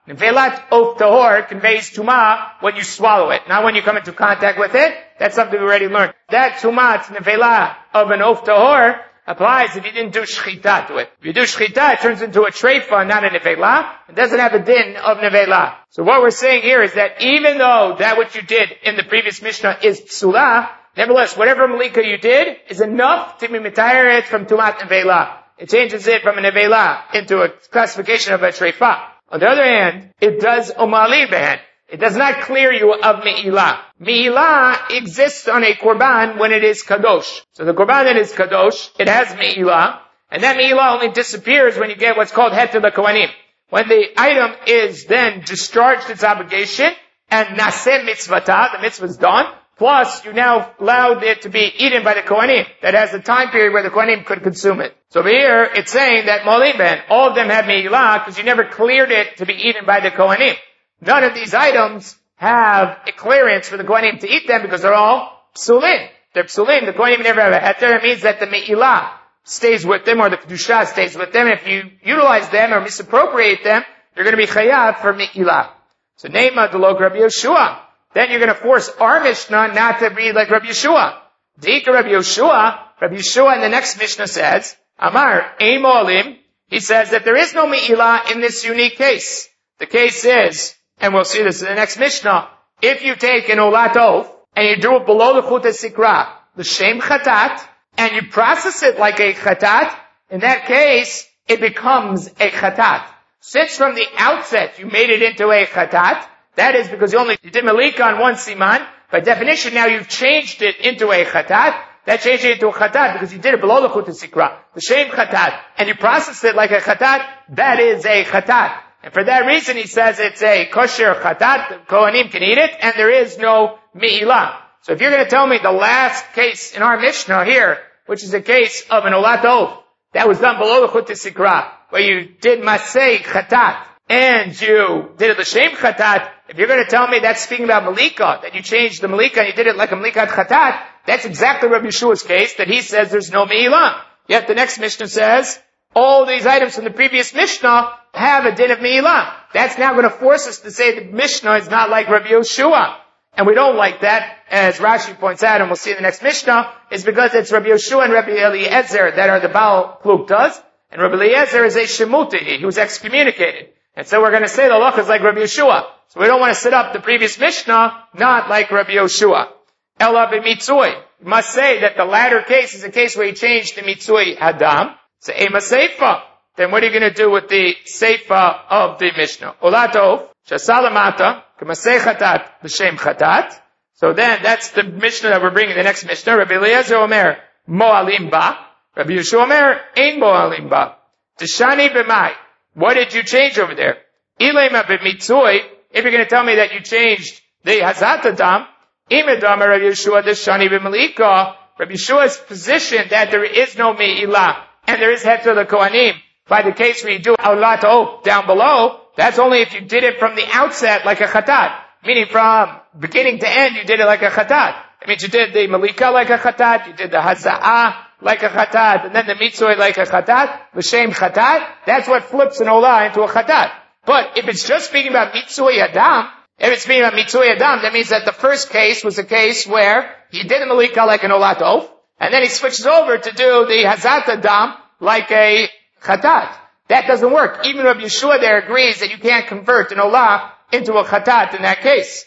[SPEAKER 1] Nevelat of tahor conveys tumah when you swallow it, not when you come into contact with it. That's something we already learned. That tumah, nevela of an of tahor, applies if you didn't do shchita to it. If you do shchita, it turns into a treifa, not a nevela. It doesn't have a din of nevela. So what we're saying here is that even though that what you did in the previous Mishnah is psula, nevertheless, whatever malika you did is enough to be mitayr it from tumat nevela. It changes it from a nevela into a classification of a treifa. On the other hand, it does omali behan. It does not clear you of me'ilah. Me'ilah exists on a korban when it is kadosh. So the korban that is kadosh, it has me'ilah, and that me'ilah only disappears when you get what's called heter l'kohanim. When the item is then discharged its obligation, and naseh mitzvata, the mitzvah is done, plus you now allowed it to be eaten by the kohanim. That has a time period where the kohanim could consume it. So over here, it's saying that molim ben, all of them have me'ilah, because you never cleared it to be eaten by the kohanim. None of these items have a clearance for the kohanim to eat them because they're all psulin. They're psulin. The kohanim never have a heter. It means that the me'ilah stays with them or the kedusha stays with them. If you utilize them or misappropriate them, you're going to be chayav for me'ilah. So neima delog Rabbi Yeshua. Then you're going to force our Mishnah not to read like Rabbi Yeshua. Deika Rabbi Yeshua. Rabbi Yeshua in the next Mishnah says, Amar ein mo'alim. He says that there is no me'ilah in this unique case. The case is, and we'll see this in the next Mishnah, if you take an olat oaf, and you do it below the chut sikra, the shem chatat, and you process it like a chatat, in that case, it becomes a chatat. Since from the outset you made it into a chatat, that is because you only you did malika on one siman, by definition now you've changed it into a chatat, that changed it into a chatat because you did it below the chut sikra, the shem chatat, and you processed it like a chatat, that is a chatat. And for that reason, he says it's a kosher chatat, the kohanim can eat it, and there is no me'ilah. So if you're going to tell me the last case in our Mishnah here, which is a case of an olat oaf, that was done below the chut sikra, where you did masei chatat, and you did it l'shem chatat, if you're going to tell me that's speaking about malika, that you changed the malika and you did it like a malikat chatat, that's exactly Rabbi Yeshua's case, that he says there's no me'ilah. Yet the next Mishnah says, all these items from the previous Mishnah have a din of me'ilah. That's now going to force us to say the Mishnah is not like Rabbi Yeshua. And we don't like that, as Rashi points out, and we'll see in the next Mishnah, is because it's Rabbi Yeshua and Rabbi Eliezer that are the Baal Pluktas, and Rabbi Eliezer is a Shemuti. He was excommunicated. And so we're going to say the halacha is like Rabbi Yeshua. So we don't want to set up the previous Mishnah not like Rabbi Yeshua. Ela b'mitzui. You must say that the latter case is a case where he changed the mitzui Adam. So ema seifa. Then what are you going to do with the seifa of the Mishnah? Olatov, shasalamata, k'masei chatat, b'shem chatat. So then that's the Mishnah that we're bringing, the next Mishnah. Rabbi Eliezer omer, mo'alim ba. Rabbi Yeshua omer, ein mo'alim ba. Tishani b'mai. What did you change over there? Ilema b'mitzui. If you're going to tell me that you changed the hazat adam, imedam Rabbi Yeshua tishani b'malika. Rabbi Yeshua's position that there is no me'ilah. And there is heter the kohanim. By the case where you do olat oaf down below, that's only if you did it from the outset like a chatat. Meaning from beginning to end, you did it like a chatat. That means you did the malika like a chatat, you did the haza'ah like a chatat, and then the mitzvah like a chatat, l'shem chatat. That's what flips an olah into a chatat. But if it's just speaking about mitzvah adam, if it's speaking about mitzvah adam, that means that the first case was a case where he did the malika like an olat oaf, and then he switches over to do the hazat adam like a chatat. That doesn't work. Even Rabbi Yeshua there agrees that you can't convert an olah into a chatat in that case.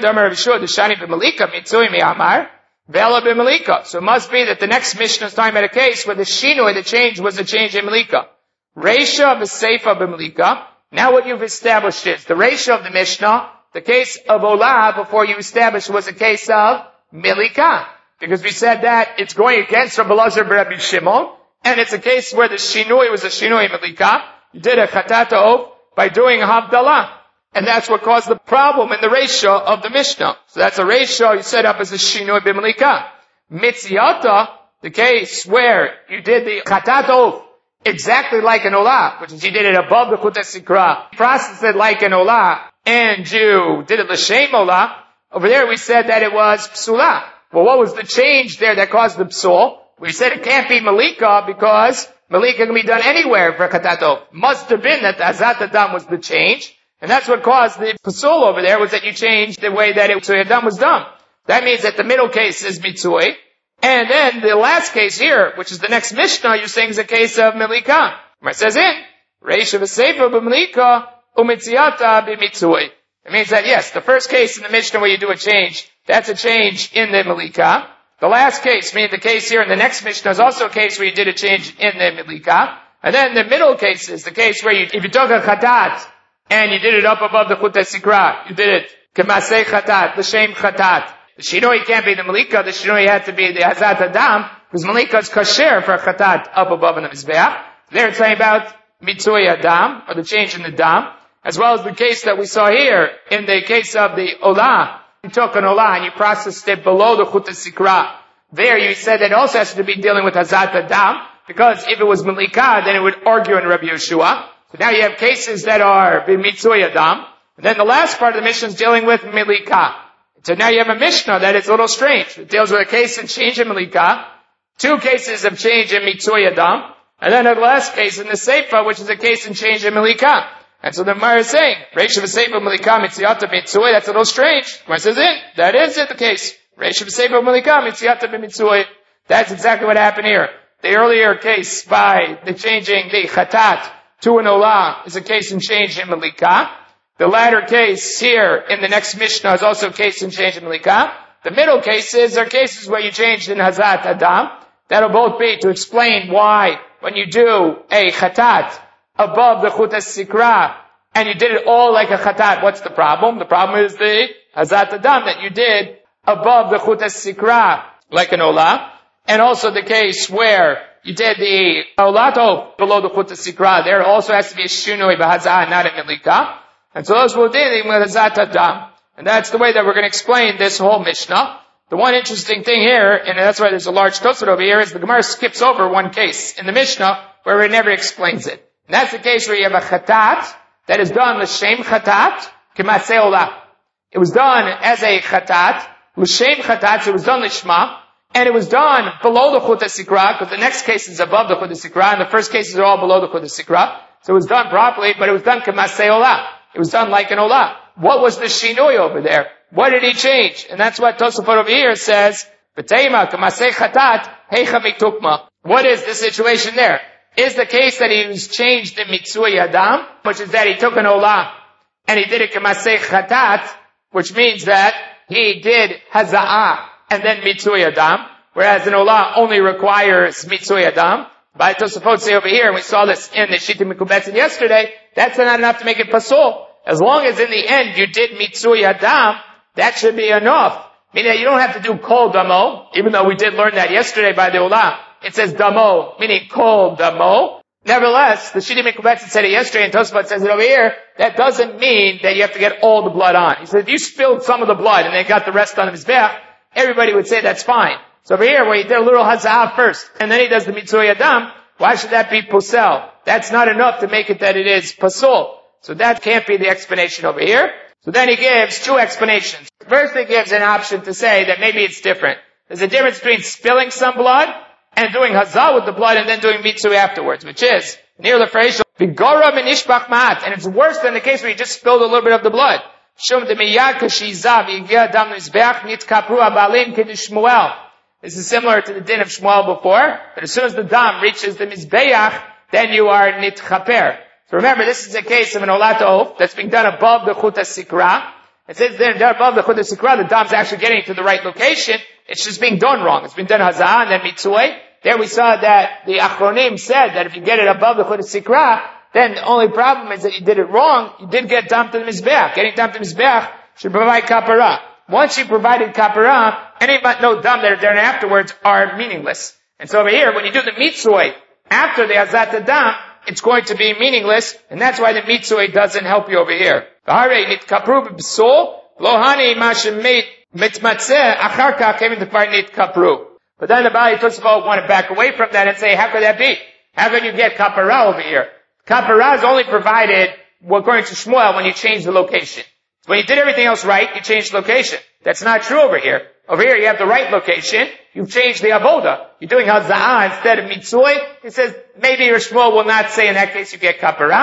[SPEAKER 1] So it must be that the next Mishnah is talking about a case where the shinoi, the change, was a change in malika. Reisha b'seifa b'malika. Now what you've established is the reisha of the Mishnah, the case of olah before you established was a case of malika. Because we said that it's going against Rabbi Elazar Rabbi Shimon, and it's a case where the shinui was a shinui malika. You did a chatat oaf by doing a havdalah. And that's what caused the problem in the ratio of the Mishnah. So that's a ratio you set up as a shinui b'malika. Mitziata, the case where you did the chatat oaf exactly like an olah, which is you did it above the chut sikra, processed it like an olah, and you did it l'shem olah. Over there we said that it was psula. Well, what was the change there that caused the psul? We said it can't be malika because malika can be done anywhere for chatat oaf. Must have been that the hazat adam was the change. And that's what caused the pasul over there, was that you changed the way that it Mitzui Adam was done. That means that the middle case is Mitzui. And then the last case here, which is the next Mishnah, you're saying is a case of Melika. It says in, Reisha v'Seifa b'Melika u'Mitziata b'Mitzui. It means that yes, the first case in the Mishnah where you do a change, that's a change in the Melika. The last case, meaning the case here in the next Mishnah, is also a case where you did a change in the Melika. And then the middle case is the case where you, if you took a Chatat, and you did it up above the Chut HaSikra, you did it Kemasei Chatat, L'Shem Chatat. The Shinoi can't be the Melika, the Shinoi had to be the Hazat Adam, because Melika is kasher for a Chatat up above in the Mizbeach. There it's saying about Mitzui Adam, or the change in the Dam, as well as the case that we saw here, in the case of the Olah. You took an Olah and you processed it below the Chut HaSikra. There you said that it also has to be dealing with Hazat Adam, because if it was Melika, then it would argue in Rabbi Yeshua. So now you have cases that are B'Mitzui Adam. And then the last part of the Mishnah is dealing with Melika. So now you have a Mishnah that is a little strange. It deals with a case in change in Melika, two cases of change in Mitzui Adam, and then a last case in the Seifa, which is a case in change in Melika. And so the Gemara is saying, Reisha v'Seifa Melika Mitziata Mitzui, that's a little strange. Gemara says in, that is it the case. Reisha v'Seifa Melika Mitziata Mitzui. That's exactly what happened here. The earlier case by the changing the Chatat to an Olah is a case in change in Melika. The latter case here in the next Mishnah is also a case in change in Melika. The middle cases are cases where you changed in Hazat Adam. That'll both be to explain why when you do a Chatat above the Chut HaSikra and you did it all like a Chatat, what's the problem? The problem is the Hazat Adam that you did above the Chut HaSikra like an Olah. And also the case where you did the Olato below the Chut HaSikra. There also has to be a Shinoi b'Hazah, not a Melika. And so those will dealing with Hazat Adam. And that's the way that we're going to explain this whole Mishnah. The one interesting thing here, and that's why there's a large tosafot over here, is the Gemara skips over one case in the Mishnah where it never explains it. And that's the case where you have a Chatat that is done L'Shem Chatat, K'masei Olah. It was done as a Chatat, L'Shem Chatat, so it was done L'Shma, and it was done below the Chut HaSikra, because the next case is above the Chut HaSikra, and the first cases are all below the Chut HaSikra. So it was done properly, but it was done K'masei Olah. It was done like an Olah. What was the Shinoi over there? What did he change? And that's what Tosafot over here says, B'teima K'masei Chatat, Heicha Miktukma. What is the situation there? Is the case that he was changed in Mitzui Adam, which is that he took an Olah, and he did it K'masei Chatat, which means that he did Haza'ah, and then Mitzui Adam, whereas an Olah only requires Mitzui Adam. By Tosafot say over here, and we saw this in the Shita Mikubetzin yesterday, that's not enough to make it pasul. As long as in the end you did Mitzui Adam, that should be enough. Meaning that you don't have to do Kol Damo, even though we did learn that yesterday by the Olah. It says Damo, meaning Kol Damo. Nevertheless, the Shita Mikubetzin said it yesterday, and Tosafot says it over here, that doesn't mean that you have to get all the blood on. He said if you spilled some of the blood and then got the rest on the Mizbeach, everybody would say that's fine. So over here, where he did a little Haza'ah first, and then he does the Mitzui Adam, why should that be Posel? That's not enough to make it that it is Pasul. So that can't be the explanation over here. So then he gives two explanations. First he gives an option to say that maybe it's different. There's a difference between spilling some blood and doing Hazah with the blood and then doing Mitzui afterwards, which is, near the phrase, Vigora minishbach ma'at, and it's worse than the case where you just spilled a little bit of the blood. Shum de miyad kashizav yigia dam nizbeach nitkapru abalim kedishmuel. This is similar to the din of Shmuel before, but as soon as the dam reaches the Mizbeach, then you are nitchaper. So remember, this is a case of an Olat Of that's being done above the Chut HaSikra. It says they're done above the Chut HaSikra, the dam's actually getting to the right location. It's just being done wrong. It's been done Hazah and then Mitzui. There we saw that the Achronim said that if you get it above the Chut HaSikra, then the only problem is that you did it wrong. You did get dam to the Mizbeach. Getting dam to the Mizbeach should provide kapara. Once you provided kapara, any but no dam that are done afterwards are meaningless. And so over here, when you do the Mitzui after the Hazat Dam, it's going to be meaningless, and that's why the Mitzui doesn't help you over here. But then the Bali Tosafot want to back away from that and say, how could that be? How can you get kapara over here? Kapara is only provided, according to Shmuel, when you change the location. When you did everything else right, you changed location. That's not true over here. Over here, you have the right location. You've changed the avoda. You're doing haza'ah instead of mitzui. It says maybe your Shmuel will not say in that case you get kapara.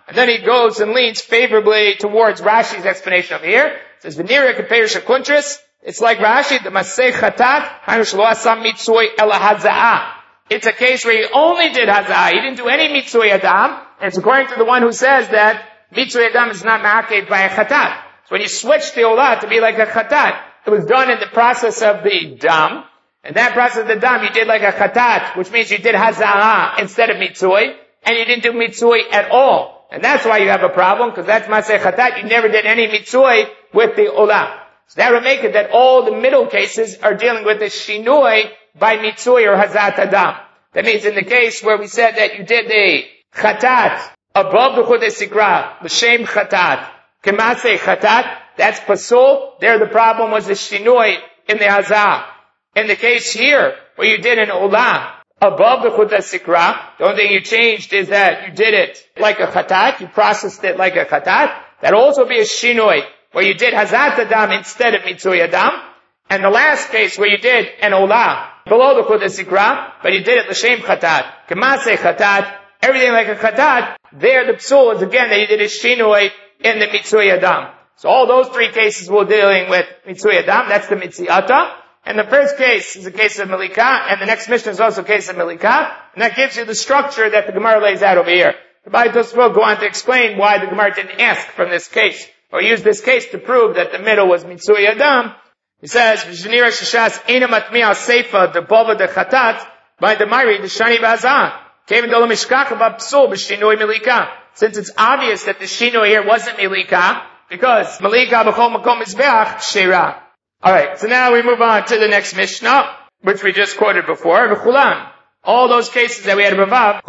[SPEAKER 1] And then he goes and leans favorably towards Rashi's explanation over here. It says, V'nira k'perish ha'kuntris. It's like Rashi, the Masei Chatat, Hainu shelo asam mitzui ela haza'ah. It's a case where he only did haza'ah. He didn't do any mitzui adam. And it's according to the one who says that mitzui adam is not ma'akev by a chatat. So when you switch the olah to be like a chatat, it was done in the process of the dam. And that process of the dam, you did like a chatat, which means you did haza'ah instead of mitzui. And you didn't do mitzui at all. And that's why you have a problem, because that's Masei Chatat. You never did any mitzui with the olah. So that would make it that all the middle cases are dealing with the shinui by mitzui or hazat adam. That means in the case where we said that you did the chatat above the chudei sikra, the shem chatat, kemasei chatat, that's pasul. There the problem was the shinui in the hazah. In the case here, where you did an olah above the chudei sikra, the only thing you changed is that you did it like a chatat, you processed it like a chatat. That also be a shinui, where you did hazat adam instead of mitzui adam. And the last case where you did an olah below the chudei sikra, but you did it l'shem chatat, kemasei chatat, everything like a chatat, there the psul is again that you did a shinui in the mitzui adam. So all those three cases we're dealing with mitzui adam, that's the mitziata. And the first case is a case of Malika, and the next mission is also a case of Malika, and that gives you the structure that the Gemara lays out over here. The Beit Tosfot go on to explain why the Gemara didn't ask from this case, or use this case to prove that the middle was Mitzui Adam. He says, V'zhenira sheshas ena matmi'a seifa de bova de chatat, by the Mari, the Shani Bazah. Kevin dolo mishkach about psul b'shinui Malika. Since it's obvious that the shinui here wasn't Malika, because Malika b'chol makom mizbeach sheira. Alright, so now we move on to the next Mishnah, which we just quoted before, V'chulan. All those cases that we had above,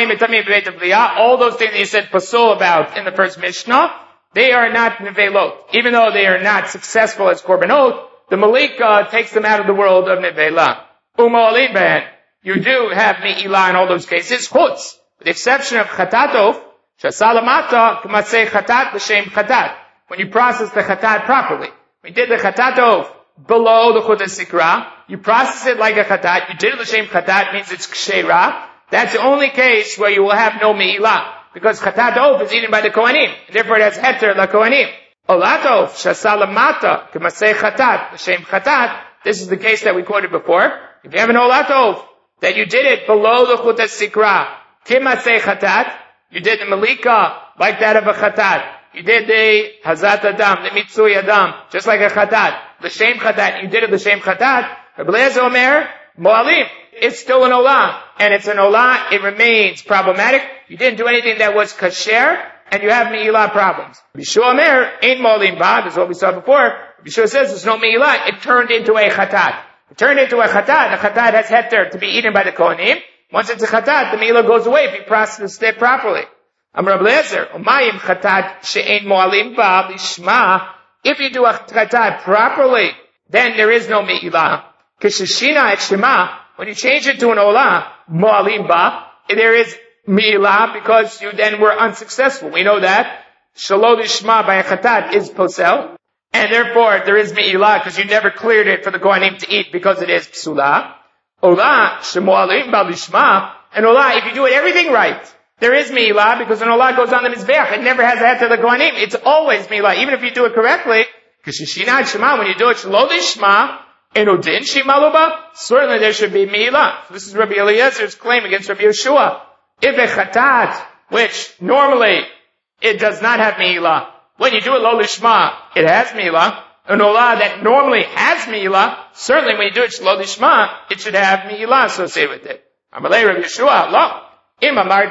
[SPEAKER 1] all those things that you said pasul about in the first Mishnah, they are not nevelot. Even though they are not successful as korbanot, the Malika takes them out of the world of nevela. U'ma'olin ben, you do have mi'ilah in all those cases, chutz, with the exception of chatatov, shasalamata, k'masei chatat, l'shem chatat. When you process the chatat properly. We did the chatatov below the chudei sikra. You process it like a chatat. You did it l'shem chatat, means it's kshera. That's the only case where you will have no me'ilah. Because chatatov is eaten by the kohanim. Therefore it has heter la kohanim. Olatov, shasalamata, k'masei chatat, l'shem chatat. This is the case that we quoted before. If you have an olatov, that you did it below the chudei sikra, k'masei chatat, you did the malika like that of a chatat. You did the hazat adam, the mitzui adam, just like a chatat. The shem chatat, you did it the shem chatat. Rabbi Eliezer Omer, mo'alim. It's still an olah. And it's an olah, it remains problematic. You didn't do anything that was kasher, and you have me'ilah problems. Rabbi Yeshua Omer, ain't mo'alim ba, this is what we saw before. Rabbi Yeshua says there's no me'ilah. It turned into a chatat. It turned into a chatat. The chatat has heter to be eaten by the kohanim. Once it's a chatat, the me'ilah goes away if you process it properly. Amar Rabbi Eliezer, umayim chatat she'ein mo'alim ba lishma. If you do a chatat properly, then there is no me'ilah. Kishishina et shema, when you change it to an olah, mo'alim ba, there is me'ilah because you then were unsuccessful. We know that. Shalo lishma by a chatat is posel, and therefore there is me'ilah because you never cleared it for the kohanim to eat because it is psula. Olah she'mo'alim ba lishma, and olah, if you do it everything right, there is mi'ilah because an olah goes on the mizbeach. It never has a heter the kohanim. It's always mi'ilah, even if you do it correctly. K'shishina shema, when you do it shlo lishma, enudin shimaluba, certainly there should be mi'ilah. So this is Rabbi Eliezer's claim against Rabbi Yeshua. If a chatat, which normally it does not have mi'ilah, when you do it lo lishma, it has mi'ilah. An olah that normally has mi'ilah, certainly when you do it shlo lishma, it should have mi'ilah associated with it. Amalei Rabbi Yeshua, lo. The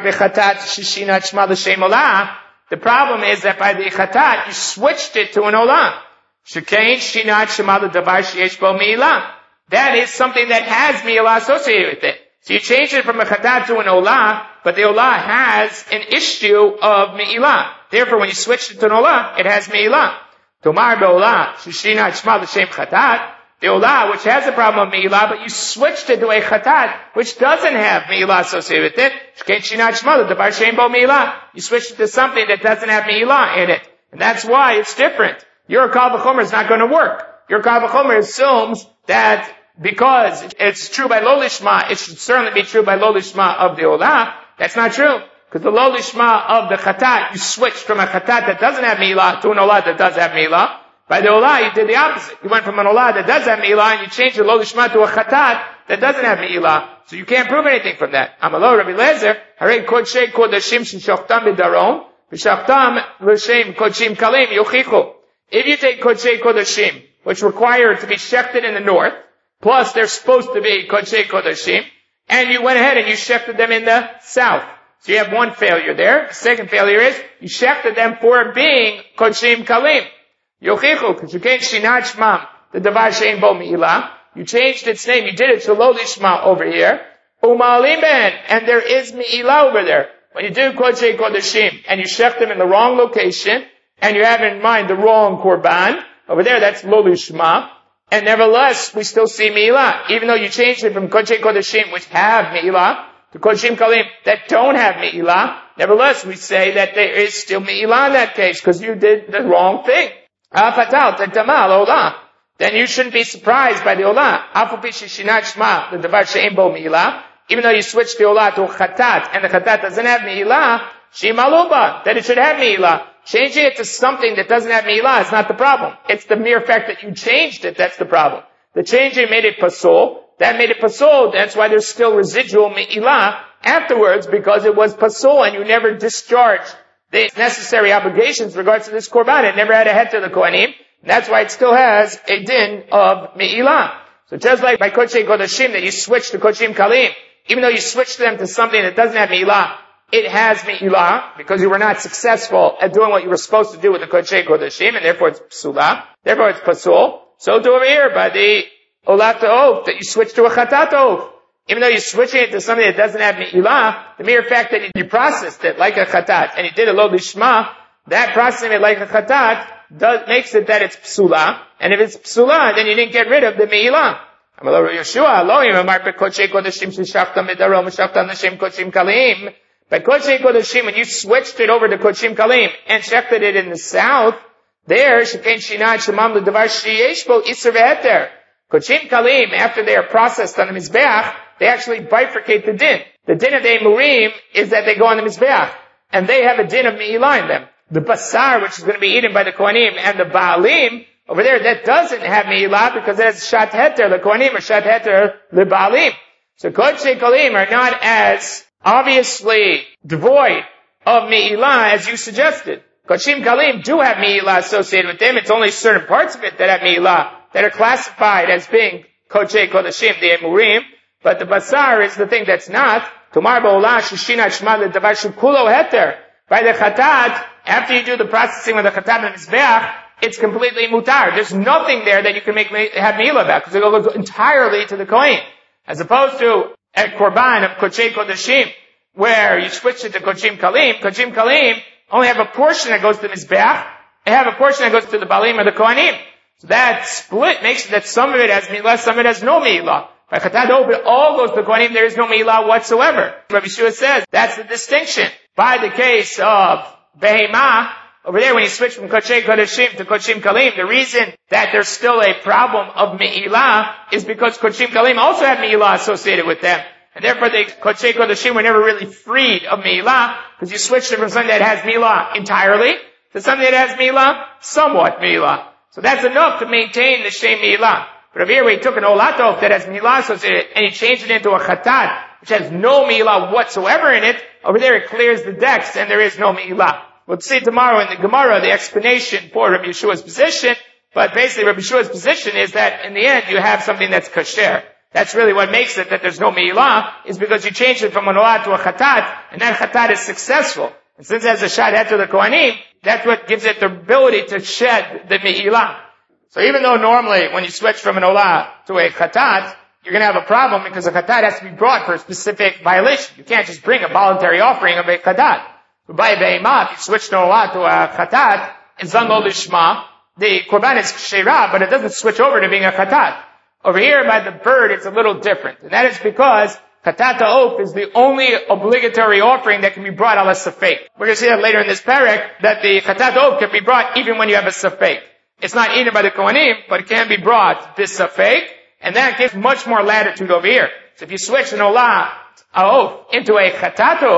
[SPEAKER 1] problem is that by the chatat, you switched it to an olah. That is something that has mi'ilah associated with it. So you changed it from a chatat to an olah, but the olah has an issue of mi'ilah. Therefore, when you switched it to an olah, it has mi'ilah. Tomar be'olah, shishina shma l'shem chatat. The olah, which has a problem of mi'ilah, but you switched it to a chatat, which doesn't have mi'ilah associated with it. You switched it to something that doesn't have mi'ilah in it. And that's why it's different. Your kal v'chomer is not going to work. Your kal v'chomer assumes that because it's true by lo lishma, it should certainly be true by lo lishma of the olah. That's not true. Because the lo lishma of the chatat, you switched from a chatat that doesn't have milah to an olah that does have milah. By the olah, you did the opposite. You went from an olah that does have milah and you changed the lo lishma to a chatat that doesn't have milah. So you can't prove anything from that. Amalo Rabbi Lezer, Harei kodshei kodashim sheshachtam b'darom, v'shachtam l'shem kodshim kalim yochichu. If you take kodshei kodashim, which require to be shechted in the north, plus they're supposed to be kodshei kodashim, and you went ahead and you shechted them in the south. So you have one failure there. The second failure is, you shechted them for being kodshim kalim. Yochichu, because you can't shinat shmam, the davar shein bo mi'ilah. You changed its name, you did it to lo lishma over here. Uma'alim ben, and there is mi'ilah over there. When you do kodshei kodashim, and you shech them in the wrong location, and you have in mind the wrong korban, over there that's lo lishma, and nevertheless, we still see mi'ilah. Even though you changed it from kodshei kodashim, which have mi'ilah, to kodshim kalim, that don't have mi'ilah, nevertheless, we say that there is still mi'ilah in that case, because you did the wrong thing. Afatal, tentamal, olah. Then you shouldn't be surprised by the olah. Afu pishi shinat shma, the davar she'en bo mi'ilah. Even though you switch the olah to a chatat, and the chatat doesn't have mi'ilah, shimaluba, that it should have mi'ilah. Changing it to something that doesn't have mi'ilah is not the problem. It's the mere fact that you changed it that's the problem. The changing made it pasul. That made it pasul. That's why there's still residual mi'ilah afterwards, because it was pasul and you never discharged the necessary obligations in regards to this korban. It never had a heter the kohanim. That's why it still has a din of mi'ilah. So just like by kodshei kodashim that you switch to kodshim kalim, even though you switch them to something that doesn't have mi'ilah, it has mi'ilah because you were not successful at doing what you were supposed to do with the kodshei kodashim, and therefore it's psula. Therefore it's pasul. So do over here by the olat ha'of that you switch to a chatat ha'of. Even though you're switching it to something that doesn't have mi'ilah, the mere fact that you processed it like a chatat and you did a lo lishma, that processing it like a chatat does, makes it that it's psula. And if it's psula, then you didn't get rid of the mi'ilah. By kodshei kodashim, when you switched it over to kodshim kalim and shechted it in the south, there, shekain shinat shemam l'davar sheyesh bo iser ve'eter. Kodshim kalim, after they are processed on the mizbeach, they actually bifurcate the din. The din of the emurim is that they go on the mizbeach, and they have a din of mi'ilah in them. The basar, which is going to be eaten by the kohanim, and the baalim, over there, that doesn't have mi'ilah because it has shat heter, the kohanim, or shat heter, the baalim. So kodshei kalim are not as obviously devoid of mi'ilah as you suggested. Kodshim kalim do have mi'ilah associated with them. It's only certain parts of it that have mi'ilah that are classified as being kodshei kodashim, the emurim. But the basar is the thing that's not. Tumar ba'olah shishina shma l'davar shukulo heter. By the chatat, after you do the processing with the chatat and mizbeach, it's completely mutar. There's nothing there that you can make have mi'ilah about because it goes entirely to the kohen, as opposed to a korban of kodshei kodashim, where you switch it to kodshim kalim. Kodshim kalim only have a portion that goes to the mizbeach, they have a portion that goes to the balim or the kohanim. So that split makes it that some of it has mi'ilah, some of it has no mi'ilah. By chatat ha'of, it all goes to the kohanim, there is no mi'ilah whatsoever. Rabbi Yeshua says that's the distinction. By the case of behemah, over there when you switch from kodshei kodashim to kodshim kalim, the reason that there's still a problem of mi'ilah is because kodshim kalim also have mi'ilah associated with them. And therefore the kodshei kodashim were never really freed of mi'ilah, because you switched it from something that has mi'ilah entirely to something that has mi'ilah, somewhat mi'ilah. So that's enough to maintain the shem mi'ilah. But over here we took an olatov that has mi'ilah associated and he changed it into a chatat, which has no mi'ilah whatsoever in it. Over there it clears the decks and there is no mi'ilah. We'll see tomorrow in the Gemara the explanation for Rabbi Yeshua's position, but basically Rabbi Yeshua's position is that in the end you have something that's kasher. That's really what makes it that there's no mi'ilah, is because you changed it from an olat to a chatat, and that chatat is successful. And since it has a shad heter to the kohanim, that's what gives it the ability to shed the mi'ilah. So even though normally when you switch from an olah to a chatat, you're going to have a problem because a chatat has to be brought for a specific violation. You can't just bring a voluntary offering of a chatat. But by behemah, if you switch to olah to a chatat, it's done lo lishma. The korban is sheirah, but it doesn't switch over to being a chatat. Over here by the bird, it's a little different. And that is because chatat ha'of is the only obligatory offering that can be brought ala safek. We're going to see that later in this parak, that the chatat ha'of can be brought even when you have a safek. It's not eaten by the kohanim, but it can be brought bis safek, and that gives much more latitude over here. So if you switch an olah ha'of into a chatat ha'of,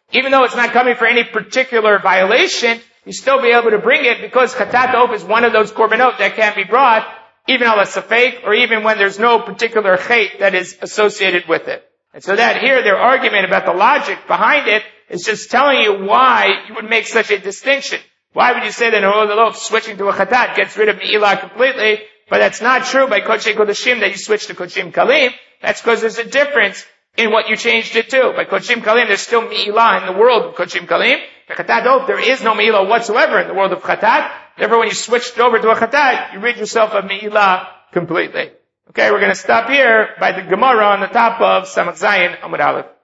[SPEAKER 1] even though it's not coming for any particular violation, you still be able to bring it because chatat ha'of is one of those korbanot that can be brought even al safek, or even when there's no particular chait that is associated with it. And so that here, their argument about the logic behind it is just telling you why you would make such a distinction. Why would you say that oh, the loaf switching to a chatat gets rid of me'ilah completely? But that's not true by Kodshei Kodashim that you switch to Kodshim Kalim. That's because there's a difference in what you changed it to. By Kodshim Kalim, there's still me'ilah in the world of Kodshim Kalim. By chatat ha'of, there is no me'ilah whatsoever in the world of chatat. Therefore, when you switched over to a chatat, you rid yourself of me'ilah completely. Okay, we're going to stop here by the Gemara on the top of Samach Zayin Amud Aleph.